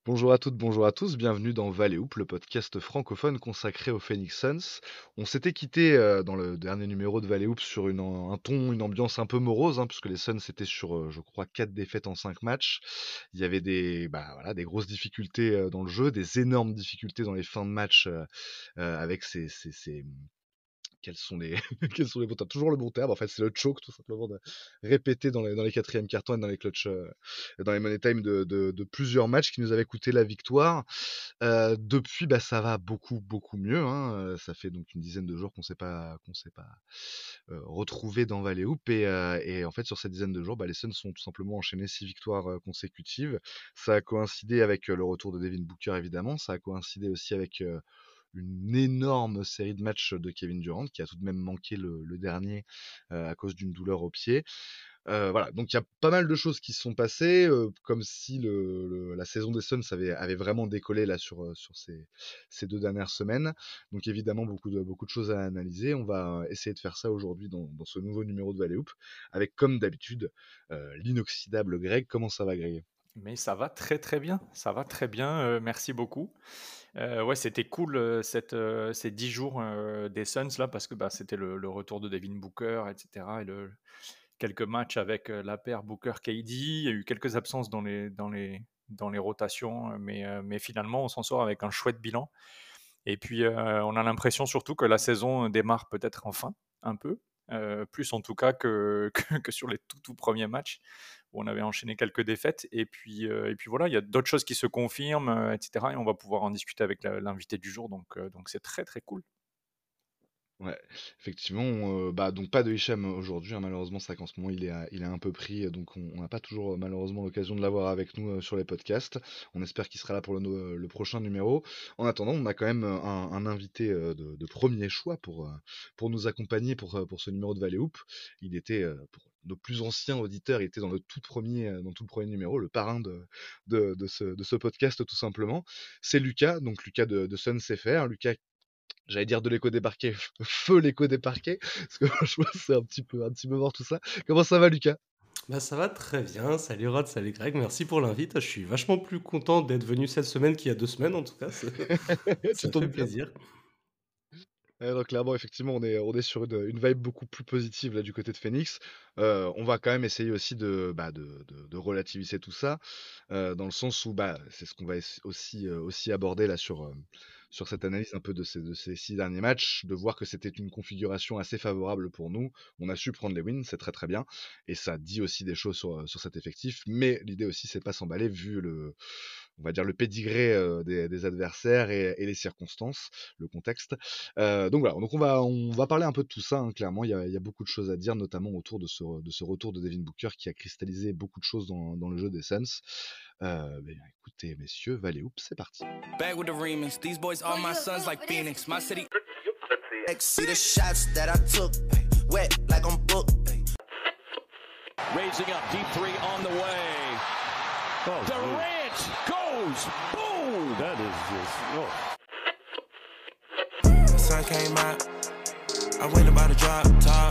Bonjour à toutes, bonjour à tous, bienvenue dans Valley Hoop, le podcast francophone consacré aux Phoenix Suns. On s'était quitté dans le dernier numéro de Valley Hoop sur un ton, une ambiance un peu morose, puisque les Suns étaient sur, je crois, 4 défaites en 5 matchs. Il y avait des grosses difficultés dans le jeu, des énormes difficultés dans les fins de match avec quels sont les quels sont les bons termes? Toujours le bon terme, en fait, c'est le choke tout simplement de répéter dans les quatrièmes cartons et dans les clutch, dans les money time de plusieurs matchs qui nous avaient coûté la victoire. Depuis, ça va beaucoup, beaucoup mieux, ça fait donc une dizaine de jours qu'on s'est pas retrouvés dans Valley Hoop et en fait sur cette dizaine de jours, les Suns ont tout simplement enchaîné 6 victoires, consécutives. Ça a coïncidé avec, le retour de Devin Booker évidemment, ça a coïncidé aussi avec, une énorme série de matchs de Kevin Durant qui a tout de même manqué le dernier à cause d'une douleur au pied. Voilà, donc il y a pas mal de choses qui se sont passées, comme si la saison des Suns avait vraiment décollé là sur ces 2 dernières semaines. Donc évidemment beaucoup de choses à analyser. On va essayer de faire ça aujourd'hui dans ce nouveau numéro de Valley Hoop avec comme d'habitude, l'inoxydable Greg. Comment ça va Greg? Mais ça va très très bien, ça va très bien, merci beaucoup. Ouais, c'était cool, ces 10 jours, des Suns là parce que, c'était le retour de Devin Booker et cetera et quelques matchs avec, la paire Booker-KD. Il y a eu quelques absences dans les rotations, mais finalement on s'en sort avec un chouette bilan et puis, on a l'impression surtout que la saison démarre peut-être enfin, un peu, plus en tout cas que que sur les tout premiers matchs où on avait enchaîné quelques défaites et puis voilà, il y a d'autres choses qui se confirment, et cetera et on va pouvoir en discuter avec l'invité du jour donc c'est très, très cool. Ouais, effectivement, donc pas de Hicham aujourd'hui, malheureusement, c'est vrai qu'en ce moment il est un peu pris, donc on n'a pas toujours malheureusement l'occasion de l'avoir avec nous sur les podcasts. On espère qu'il sera là pour le prochain numéro. En attendant, on a quand même un invité de premier choix pour nous accompagner pour ce numéro de Valley Hoop. Il était, pour nos plus anciens auditeurs, il était dans tout le premier numéro, le parrain de ce podcast tout simplement. C'est Lucas, donc Lucas de Suns FR. Lucas, j'allais dire de l'écho des parquets, feu l'écho des parquets, parce que franchement c'est un petit peu mort tout ça. Comment ça va Lucas? Ça va très bien, salut Rod, salut Greg, merci pour l'invite. Je suis vachement plus content d'être venu cette semaine qu'il y a 2 semaines en tout cas, Tu ça me fait tombes bien. plaisir. Donc clairement effectivement on est sur une vibe beaucoup plus positive là du côté de Phoenix. On va quand même essayer aussi de relativiser tout ça, dans le sens où, c'est ce qu'on va aussi aborder là sur cette analyse un peu de ces 6 derniers matchs, de voir que c'était une configuration assez favorable pour nous. On a su prendre les wins, c'est très, très bien et ça dit aussi des choses sur cet effectif, mais l'idée aussi c'est de pas s'emballer vu on va dire le pédigré, des adversaires et les circonstances, le contexte. Donc voilà, donc on va parler un peu de tout ça, clairement. Il y a beaucoup de choses à dire, notamment autour de ce retour de Devin Booker qui a cristallisé beaucoup de choses dans le jeu des Suns. Écoutez, messieurs, Valley Hoop, c'est parti. Back with the remix. These boys are my sons like Phoenix. My city. See the shots that I took. Wet like I'm booked. Raising up, deep three on the way. Oh, Durant goes, boom! that is just. The sun came out. I went about to drop top.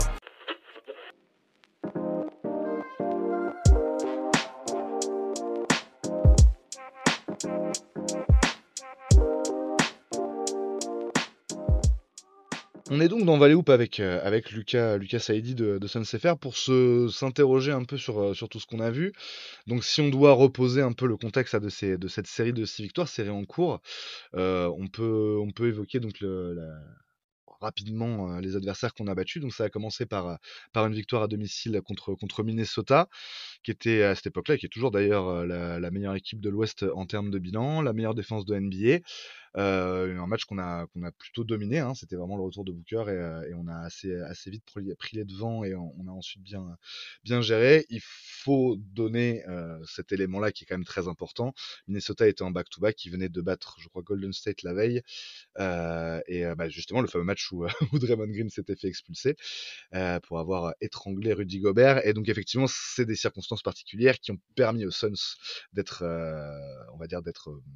On est donc dans Valley Hoop avec Lucas Saidi de Suns FR pour s'interroger un peu sur tout ce qu'on a vu. Donc si on doit reposer un peu le contexte de cette série de 6 victoires, série en cours, on peut évoquer donc rapidement les adversaires qu'on a battus. Donc ça a commencé par une victoire à domicile contre Minnesota, qui était à cette époque-là, et qui est toujours d'ailleurs la meilleure équipe de l'Ouest en termes de bilan, la meilleure défense de NBA. Un match qu'on a plutôt dominé, c'était vraiment le retour de Booker et on a assez vite pris les devants et on a ensuite bien géré. Il faut donner cet élément-là qui est quand même très important. Minnesota était en back-to-back, ils venaient de battre, je crois, Golden State la veille. Justement, le fameux match où, où Draymond Green s'était fait expulser pour avoir étranglé Rudy Gobert. Et donc, effectivement, c'est des circonstances particulières qui ont permis aux Suns d'être, on va dire, d'être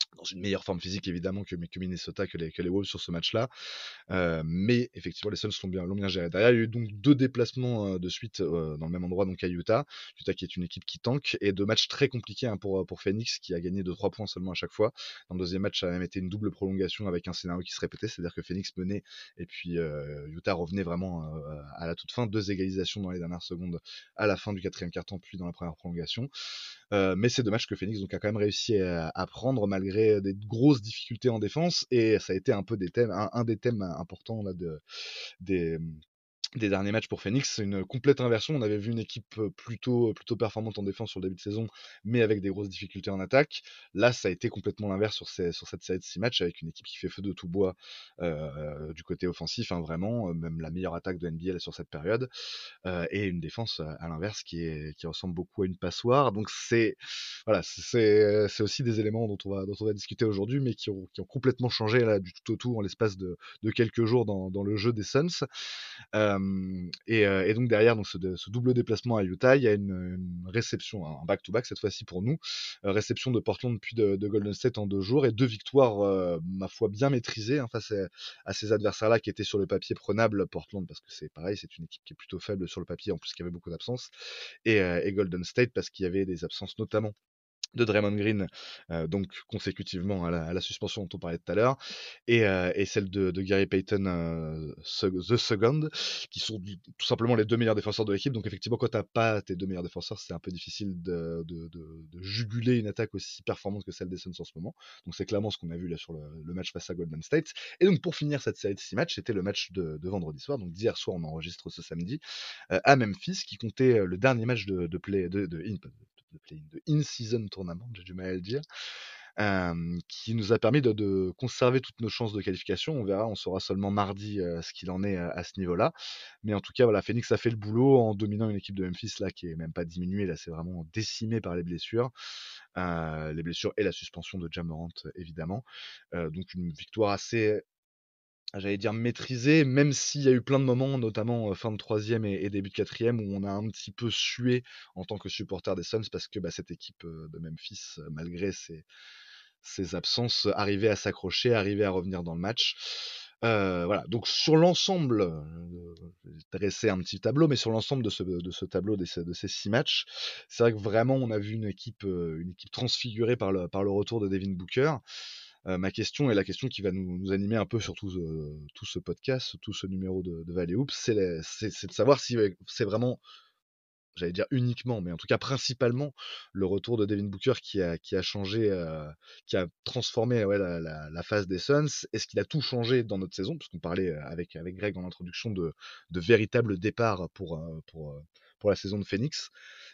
dans une meilleure forme physique évidemment que Minnesota, que les Wolves sur ce match-là. Mais effectivement, les Suns l'ont bien géré. Derrière, il y a eu donc 2 déplacements de suite dans le même endroit, donc à Utah. Utah qui est une équipe qui tank, et 2 matchs très compliqués pour Phoenix, qui a gagné de 3 points seulement à chaque fois. Dans le deuxième match, ça a même été une double prolongation avec un scénario qui se répétait, c'est-à-dire que Phoenix menait, et puis Utah revenait vraiment à la toute fin. 2 égalisations dans les dernières secondes à la fin du 4e quart-temps, puis dans la première prolongation. Mais c'est 2 matchs que Phoenix donc, a quand même réussi à prendre malgré des grosses difficultés en défense, et ça a été un peu un des thèmes importants là, des, des derniers matchs pour Phoenix. C'est une complète inversion. On avait vu une équipe plutôt performante en défense sur le début de saison, mais avec des grosses difficultés en attaque. Là, ça a été complètement l'inverse sur cette série de 6 matchs, avec une équipe qui fait feu de tout bois du côté offensif, hein, vraiment, même la meilleure attaque de NBA sur cette période, et une défense à l'inverse qui ressemble beaucoup à une passoire. Donc c'est aussi des éléments dont on va discuter aujourd'hui, mais qui ont complètement changé là, du tout au tout en l'espace de quelques jours dans le jeu des Suns. Et donc derrière ce double déplacement à Utah, il y a une réception, un back-to-back cette fois-ci pour nous, réception de Portland puis de Golden State en 2 jours, et 2 victoires ma foi bien maîtrisées, hein, face à ces adversaires-là qui étaient sur le papier prenables. Portland parce que c'est pareil, c'est une équipe qui est plutôt faible sur le papier, en plus qu'il y avait beaucoup d'absences, et Golden State parce qu'il y avait des absences notamment de Draymond Green, donc consécutivement à la suspension dont on parlait tout à l'heure, et celle de Gary Payton, the second, qui sont tout simplement les 2 meilleurs défenseurs de l'équipe. Donc effectivement, quand t'as pas tes 2 meilleurs défenseurs, c'est un peu difficile de juguler une attaque aussi performante que celle des Suns en ce moment. Donc c'est clairement ce qu'on a vu là sur le match face à Golden State. Et donc pour finir cette série de 6 matchs, c'était le match de vendredi soir, donc d'hier soir, on enregistre ce samedi, à Memphis, qui comptait le dernier match de in-season tournament, j'ai du mal à le dire, qui nous a permis de conserver toutes nos chances de qualification. On verra, on saura seulement mardi ce qu'il en est à ce niveau-là. Mais en tout cas, voilà, Phoenix a fait le boulot en dominant une équipe de Memphis là qui est même pas diminuée, là c'est vraiment décimé par les blessures et la suspension de Ja Morant évidemment. Donc une victoire assez, j'allais dire maîtrisé, même s'il y a eu plein de moments, notamment fin de 3e et début de 4e, où on a un petit peu sué en tant que supporter des Suns, parce que cette équipe de Memphis, malgré ses absences, arrivait à s'accrocher, arrivait à revenir dans le match. Voilà, donc sur l'ensemble, je vais dresser un petit tableau, mais sur l'ensemble de ce tableau de ces 6 matchs, c'est vrai que vraiment on a vu une équipe transfigurée par le retour de Devin Booker. Ma question, et la question qui va nous animer un peu sur tout ce podcast, tout ce numéro de Valley Hoops, c'est de savoir si c'est vraiment, j'allais dire uniquement, mais en tout cas principalement, le retour de Devin Booker qui a changé, qui a transformé la phase des Suns. Est-ce qu'il a tout changé dans notre saison? Parce qu'on parlait avec Greg en introduction de véritables départs pour la saison de Phoenix.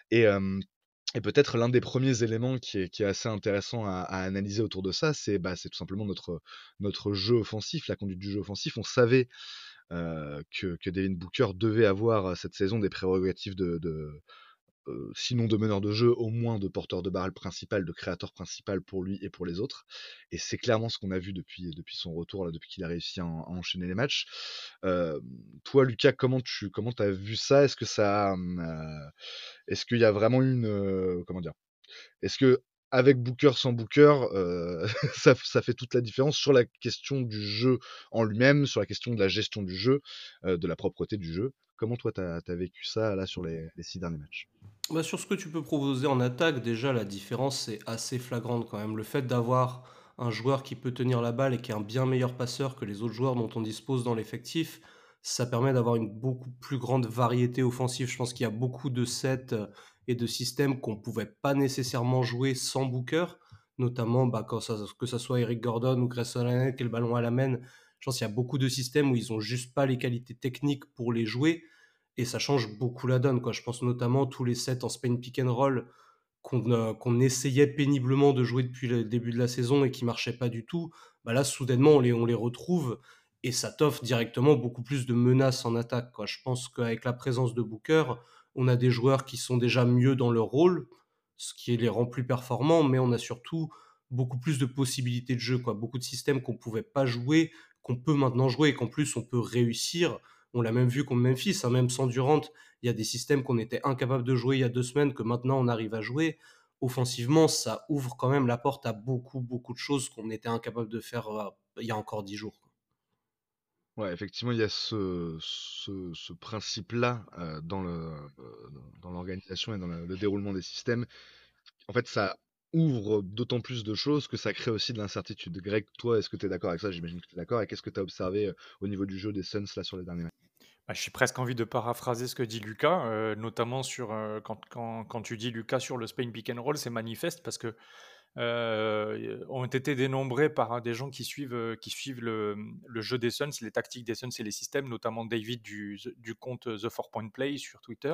Et peut-être l'un des premiers éléments qui est assez intéressant à analyser autour de ça, c'est tout simplement notre jeu offensif, la conduite du jeu offensif. On savait que Devin Booker devait avoir cette saison des prérogatives sinon de meneur de jeu, au moins de porteur de balle principal, de créateur principal pour lui et pour les autres. Et c'est clairement ce qu'on a vu depuis son retour, là, depuis qu'il a réussi à enchaîner les matchs. Toi, Lucas, comment t'as vu ça? Est-ce qu'il y a vraiment une comment dire? Est-ce que avec Booker, sans Booker, ça fait toute la différence sur la question du jeu en lui-même, sur la question de la gestion du jeu, de la propreté du jeu? Comment toi t'as vécu ça là sur les 6 derniers matchs? Sur ce que tu peux proposer en attaque, déjà la différence est assez flagrante quand même. Le fait d'avoir un joueur qui peut tenir la balle et qui est un bien meilleur passeur que les autres joueurs dont on dispose dans l'effectif, ça permet d'avoir une beaucoup plus grande variété offensive. Je pense qu'il y a beaucoup de sets et de systèmes qu'on ne pouvait pas nécessairement jouer sans Booker, notamment que ça soit Eric Gordon ou Grayson Allen qui est le ballon à la main. Je pense qu'il y a beaucoup de systèmes où ils n'ont juste pas les qualités techniques pour les jouer. Et ça change beaucoup la donne, quoi. Je pense notamment tous les sets en Spain pick and roll qu'on essayait péniblement de jouer depuis le début de la saison et qui marchaient pas du tout. Là, soudainement, on les retrouve et ça t'offre directement beaucoup plus de menaces en attaque, quoi. Je pense qu'avec la présence de Booker, on a des joueurs qui sont déjà mieux dans leur rôle, ce qui les rend plus performants, mais on a surtout beaucoup plus de possibilités de jeu, quoi. Beaucoup de systèmes qu'on pouvait pas jouer, qu'on peut maintenant jouer et qu'en plus on peut réussir. On l'a même vu contre Memphis, hein, même sans Durant, il y a des systèmes qu'on était incapable de jouer il y a 2 semaines que maintenant on arrive à jouer. offensivement, ça ouvre quand même la porte à beaucoup, beaucoup de choses qu'on était incapable de faire il y a encore 10 jours. Ouais, effectivement, il y a ce principe-là dans l'organisation et dans le déroulement des systèmes. En fait, ça ouvre d'autant plus de choses que ça crée aussi de l'incertitude. Greg, toi, est-ce que tu es d'accord avec ça? J'imagine que tu es d'accord. Et qu'est-ce que tu as observé au niveau du jeu des Suns là, sur les derniers matchs? Bah, j'ai presque envie de paraphraser ce que dit Lucas, notamment sur quand tu dis Lucas sur le Spain pick and roll, c'est manifeste parce que ont été dénombrés par des gens qui suivent le jeu des Suns, les tactiques des Suns et les systèmes, notamment David du compte The 4 Point Play sur Twitter.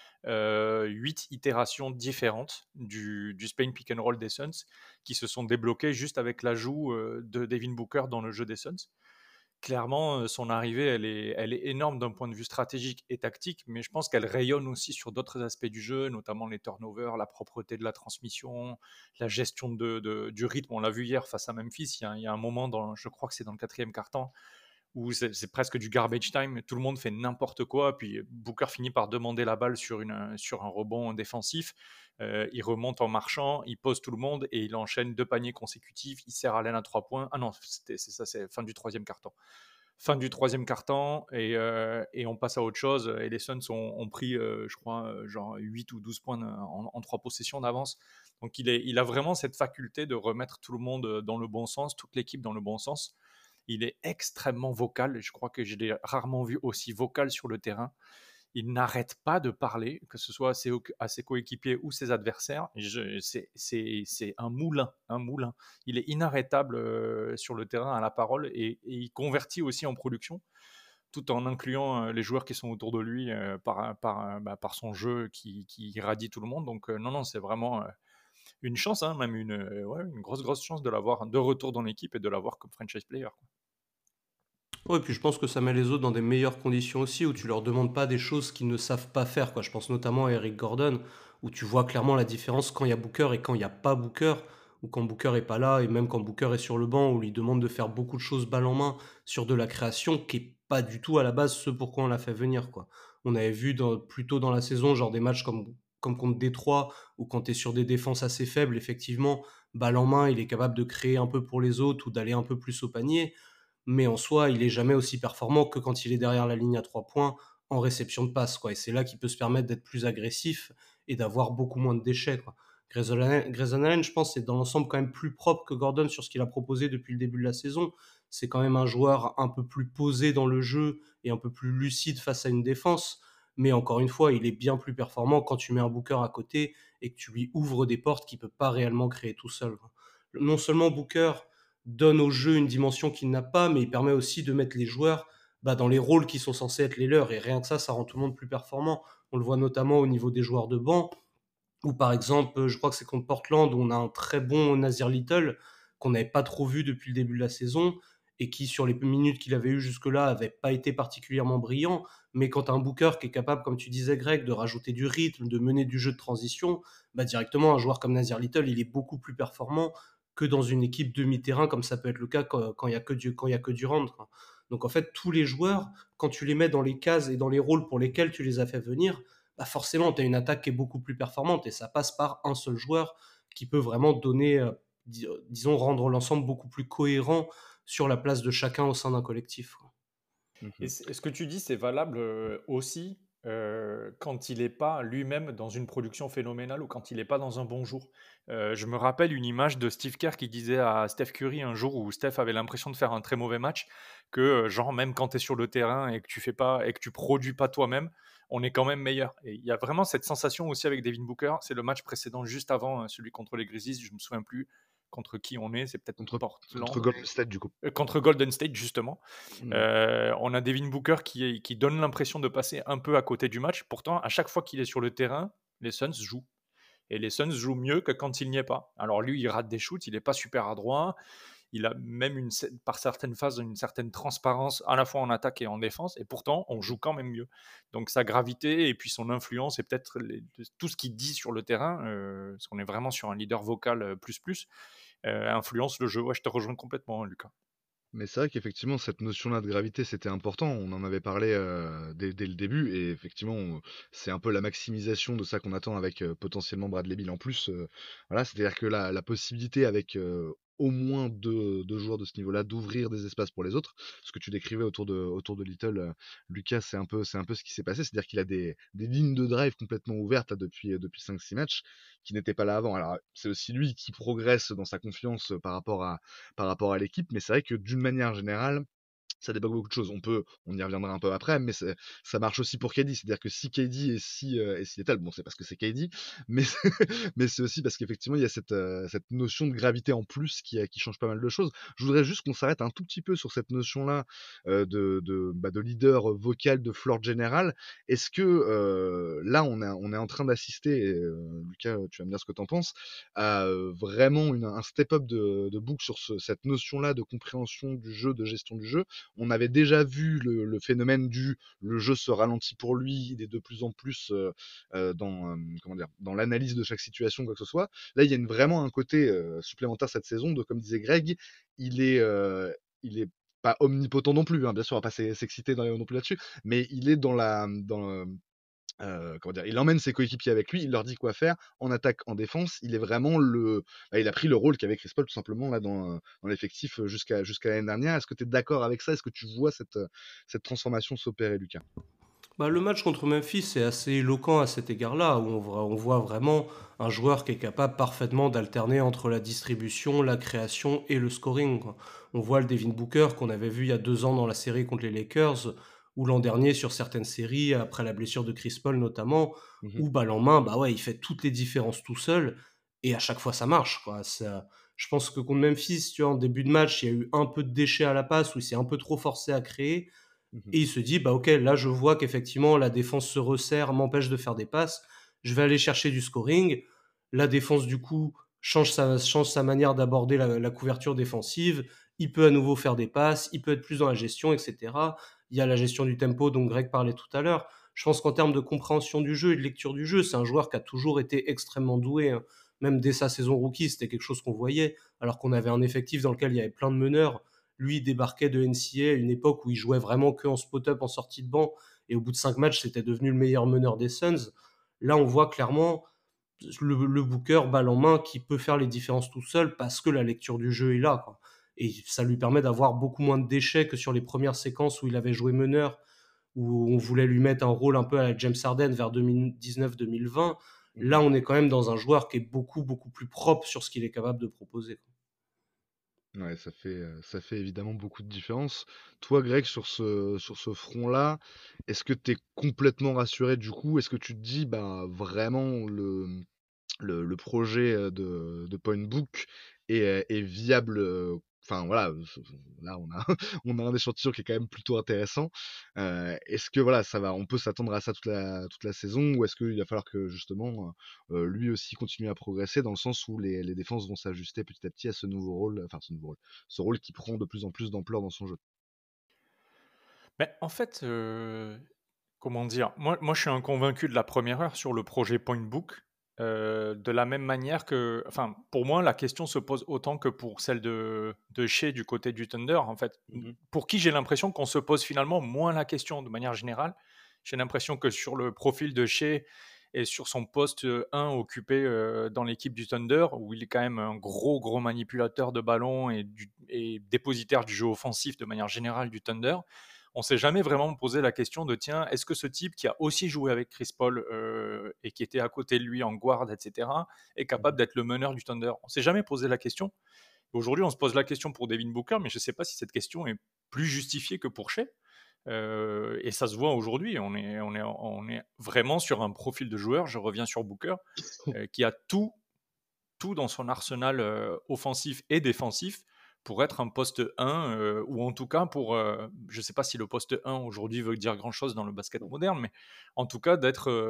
8 itérations différentes du Spain pick and roll des Suns qui se sont débloquées juste avec l'ajout de Devin Booker dans le jeu des Suns. Clairement, son arrivée, elle est énorme d'un point de vue stratégique et tactique, mais je pense qu'elle rayonne aussi sur d'autres aspects du jeu, notamment les turnovers, la propreté de la transmission, la gestion du rythme. On l'a vu hier face à Memphis, il y a un moment, je crois que c'est dans le 4e quart-temps, où c'est presque du garbage time, tout le monde fait n'importe quoi, puis Booker finit par demander la balle sur un rebond défensif, il remonte en marchant, il pose tout le monde et il enchaîne 2 paniers consécutifs, il serre Allen à 3 points. Ah non, c'est ça, c'est fin du 3e quart-temps. Fin du 3e quart-temps et on passe à autre chose et les Suns ont pris, je crois, genre 8 ou 12 points en 3 possessions d'avance. Donc il a vraiment cette faculté de remettre tout le monde dans le bon sens, toute l'équipe dans le bon sens. Il est extrêmement vocal. Je crois que je l'ai rarement vu aussi vocal sur le terrain. Il n'arrête pas de parler, que ce soit à ses coéquipiers ou ses adversaires. C'est un moulin, un moulin. Il est inarrêtable sur le terrain à la parole et il convertit aussi en production, tout en incluant les joueurs qui sont autour de lui par son jeu qui irradie tout le monde. Donc non, c'est vraiment une chance, hein, même une grosse chance de l'avoir de retour dans l'équipe et de l'avoir comme franchise player, quoi. Ouais, puis je pense que ça met les autres dans des meilleures conditions aussi, où tu leur demandes pas des choses qu'ils ne savent pas faire, quoi. Je pense notamment à Eric Gordon, où tu vois clairement la différence quand il y a Booker et quand il n'y a pas Booker, ou quand Booker est pas là, et même quand Booker est sur le banc, où il lui demande de faire beaucoup de choses balle en main sur de la création, qui est pas du tout à la base ce pourquoi on l'a fait venir, quoi. On avait vu plus tôt dans la saison, genre des matchs comme contre Détroit, où quand tu es sur des défenses assez faibles, effectivement, balle en main, il est capable de créer un peu pour les autres ou d'aller un peu plus au panier. Mais en soi, il est jamais aussi performant que quand il est derrière la ligne à 3 points en réception de passe, quoi. Et c'est là qu'il peut se permettre d'être plus agressif et d'avoir beaucoup moins de déchets, quoi. Grayson Allen, je pense, c'est dans l'ensemble quand même plus propre que Gordon sur ce qu'il a proposé depuis le début de la saison. C'est quand même un joueur un peu plus posé dans le jeu et un peu plus lucide face à une défense. Mais encore une fois, il est bien plus performant quand tu mets un Booker à côté et que tu lui ouvres des portes qu'il ne peut pas réellement créer tout seul, quoi. Non seulement Booker donne au jeu une dimension qu'il n'a pas, mais il permet aussi de mettre les joueurs dans les rôles qui sont censés être les leurs. Et rien que ça rend tout le monde plus performant. On le voit notamment au niveau des joueurs de banc, où par exemple, je crois que c'est contre Portland, où on a un très bon Nasir Little, qu'on n'avait pas trop vu depuis le début de la saison, et qui, sur les minutes qu'il avait eues jusque-là, n'avait pas été particulièrement brillant. Mais quand tu as un Booker qui est capable, comme tu disais Greg, de rajouter du rythme, de mener du jeu de transition, directement un joueur comme Nasir Little, il est beaucoup plus performant que dans une équipe demi-terrain, comme ça peut être le cas quand il n'y a que Durant, quoi. Donc en fait, tous les joueurs, quand tu les mets dans les cases et dans les rôles pour lesquels tu les as fait venir, forcément, tu as une attaque qui est beaucoup plus performante et ça passe par un seul joueur qui peut vraiment donner, disons, rendre l'ensemble beaucoup plus cohérent sur la place de chacun au sein d'un collectif. Et ce que tu dis, c'est valable aussi quand il n'est pas lui-même dans une production phénoménale ou quand il n'est pas dans un bon jour. Je me rappelle une image de Steve Kerr qui disait à Steph Curry un jour où Steph avait l'impression de faire un très mauvais match, que genre même quand tu es sur le terrain et que tu fais pas et que tu produis pas toi-même, on est quand même meilleur. Et il y a vraiment cette sensation aussi avec Devin Booker. C'est le match précédent juste avant celui contre les Grizzlies. Je me souviens plus contre qui on est. C'est peut-être Portland. Contre Golden State, du coup. Contre Golden State, justement. On a Devin Booker qui donne l'impression de passer un peu à côté du match. Pourtant, à chaque fois qu'il est sur le terrain, les Suns jouent. Et les Suns jouent mieux que quand il n'y est pas. Alors lui, il rate des shoots, il n'est pas super adroit. Il a même par certaines phases une certaine transparence à la fois en attaque et en défense. Et pourtant, on joue quand même mieux. Donc sa gravité et puis son influence et peut-être tout ce qu'il dit sur le terrain, parce qu'on est vraiment sur un leader vocal plus, influence le jeu. Ouais, je te rejoins complètement, Lucas. Mais c'est vrai qu'effectivement, cette notion-là de gravité, c'était important. On en avait parlé dès le début, et effectivement, c'est un peu la maximisation de ça qu'on attend avec potentiellement Bradley Beal en plus. Voilà, c'est-à-dire que la possibilité avec au moins deux joueurs de ce niveau-là d'ouvrir des espaces pour les autres, ce que tu décrivais autour de Little, Lucas, c'est un peu ce qui s'est passé. C'est-à-dire qu'il a des lignes de drive complètement ouvertes là, depuis 5-6 matchs qui n'étaient pas là avant. Alors, c'est aussi lui qui progresse dans sa confiance par rapport à l'équipe, mais c'est vrai que d'une manière générale, ça débloque beaucoup de choses. On y reviendra un peu après, mais ça marche aussi pour KD. C'est-à-dire que si KD est si létal, bon, c'est parce que c'est KD, mais mais c'est aussi parce qu'effectivement, il y a cette notion de gravité en plus qui change pas mal de choses. Je voudrais juste qu'on s'arrête un tout petit peu sur cette notion-là de leader vocal, de floor général. Est-ce que là, on est en train d'assister, et, Lucas, tu vas me dire ce que tu en penses, à vraiment un step-up de Book sur cette notion-là de compréhension du jeu, de gestion du jeu. On avait déjà vu le phénomène le jeu se ralentit pour lui, il est de plus en plus comment dire, dans l'analyse de chaque situation, quoi que ce soit. Là, il y a vraiment un côté supplémentaire cette saison de, comme disait Greg, il est pas omnipotent non plus, hein, bien sûr, on va pas s'exciter non plus là-dessus, mais il est comment dire, il emmène ses coéquipiers avec lui, il leur dit quoi faire en attaque, en défense. Il est vraiment il a pris le rôle qu'avait Chris Paul tout simplement là dans l'effectif jusqu'à l'année dernière. Est-ce que tu es d'accord avec ça? Est-ce que tu vois cette transformation s'opérer, Lucas? Bah, le match contre Memphis est assez éloquent à cet égard-là, où on voit vraiment un joueur qui est capable parfaitement d'alterner entre la distribution, la création et le scoring, quoi. On voit le Devin Booker qu'on avait vu il y a 2 ans dans la série contre les Lakers, ou l'an dernier sur certaines séries, après la blessure de Chris Paul notamment, Mhm. où balle en main, bah ouais, il fait toutes les différences tout seul, et à chaque fois ça marche, quoi. Je pense que contre Memphis, tu vois, en début de match, il y a eu un peu de déchets à la passe, où il s'est un peu trop forcé à créer, Mhm. et il se dit, bah ok, là je vois qu'effectivement la défense se resserre, m'empêche de faire des passes, je vais aller chercher du scoring. La défense du coup change sa manière d'aborder la couverture défensive, il peut à nouveau faire des passes, il peut être plus dans la gestion, etc. Il y a la gestion du tempo dont Greg parlait tout à l'heure. Je pense qu'en termes de compréhension du jeu et de lecture du jeu, c'est un joueur qui a toujours été extrêmement doué, hein. Même dès sa saison rookie, c'était quelque chose qu'on voyait, alors qu'on avait un effectif dans lequel il y avait plein de meneurs. Lui, il débarquait de NCAA à une époque où il jouait vraiment que en spot-up, en sortie de banc, et au bout de 5 matchs, c'était devenu le meilleur meneur des Suns. Là, on voit clairement le Booker balle en main qui peut faire les différences tout seul parce que la lecture du jeu est là, quoi. Et ça lui permet d'avoir beaucoup moins de déchets que sur les premières séquences où il avait joué meneur, où on voulait lui mettre un rôle un peu à la James Harden vers 2019-2020. Là, Mhm. on est quand même dans un joueur qui est beaucoup, beaucoup plus propre sur ce qu'il est capable de proposer. Ouais, ça fait évidemment beaucoup de différence. Toi, Greg, sur ce front-là, est-ce que tu es complètement rassuré du coup? Est-ce que tu te dis, bah, vraiment, le projet de Point Book est viable? Enfin, voilà, là, on a, on a un échantillon qui est quand même plutôt intéressant. Est-ce que voilà, on peut s'attendre à ça toute la saison, ou est-ce qu'il va falloir que justement lui aussi continue à progresser dans le sens où les défenses vont s'ajuster petit à petit à ce nouveau rôle, enfin ce rôle qui prend de plus en plus d'ampleur dans son jeu? Mais en fait, comment dire? Moi, je suis un convaincu de la première heure sur le projet Point Book, de la même manière que enfin, pour moi, la question se pose autant que pour celle de Shai du côté du Thunder, en fait. Mhm. Pour qui j'ai l'impression qu'on se pose finalement moins la question de manière générale. J'ai l'impression que sur le profil de Shai et sur son poste 1 occupé, dans l'équipe du Thunder, où il est quand même un gros manipulateur de ballon et dépositaire du jeu offensif de manière générale du Thunder, on s'est jamais vraiment posé la question de tiens, est-ce que ce type qui a aussi joué avec Chris Paul et qui était à côté de lui en guard, etc., est capable Mhm. d'être le meneur du Thunder? On s'est jamais posé la question. Aujourd'hui, on se pose la question pour Devin Booker, mais je ne sais pas si cette question est plus justifiée que pour Shai. Et ça se voit aujourd'hui. On est vraiment sur un profil de joueur. Je reviens sur Booker, qui a tout dans son arsenal offensif et défensif pour être un poste 1, ou en tout cas pour, je ne sais pas si le poste 1 aujourd'hui veut dire grand-chose dans le basket moderne, mais en tout cas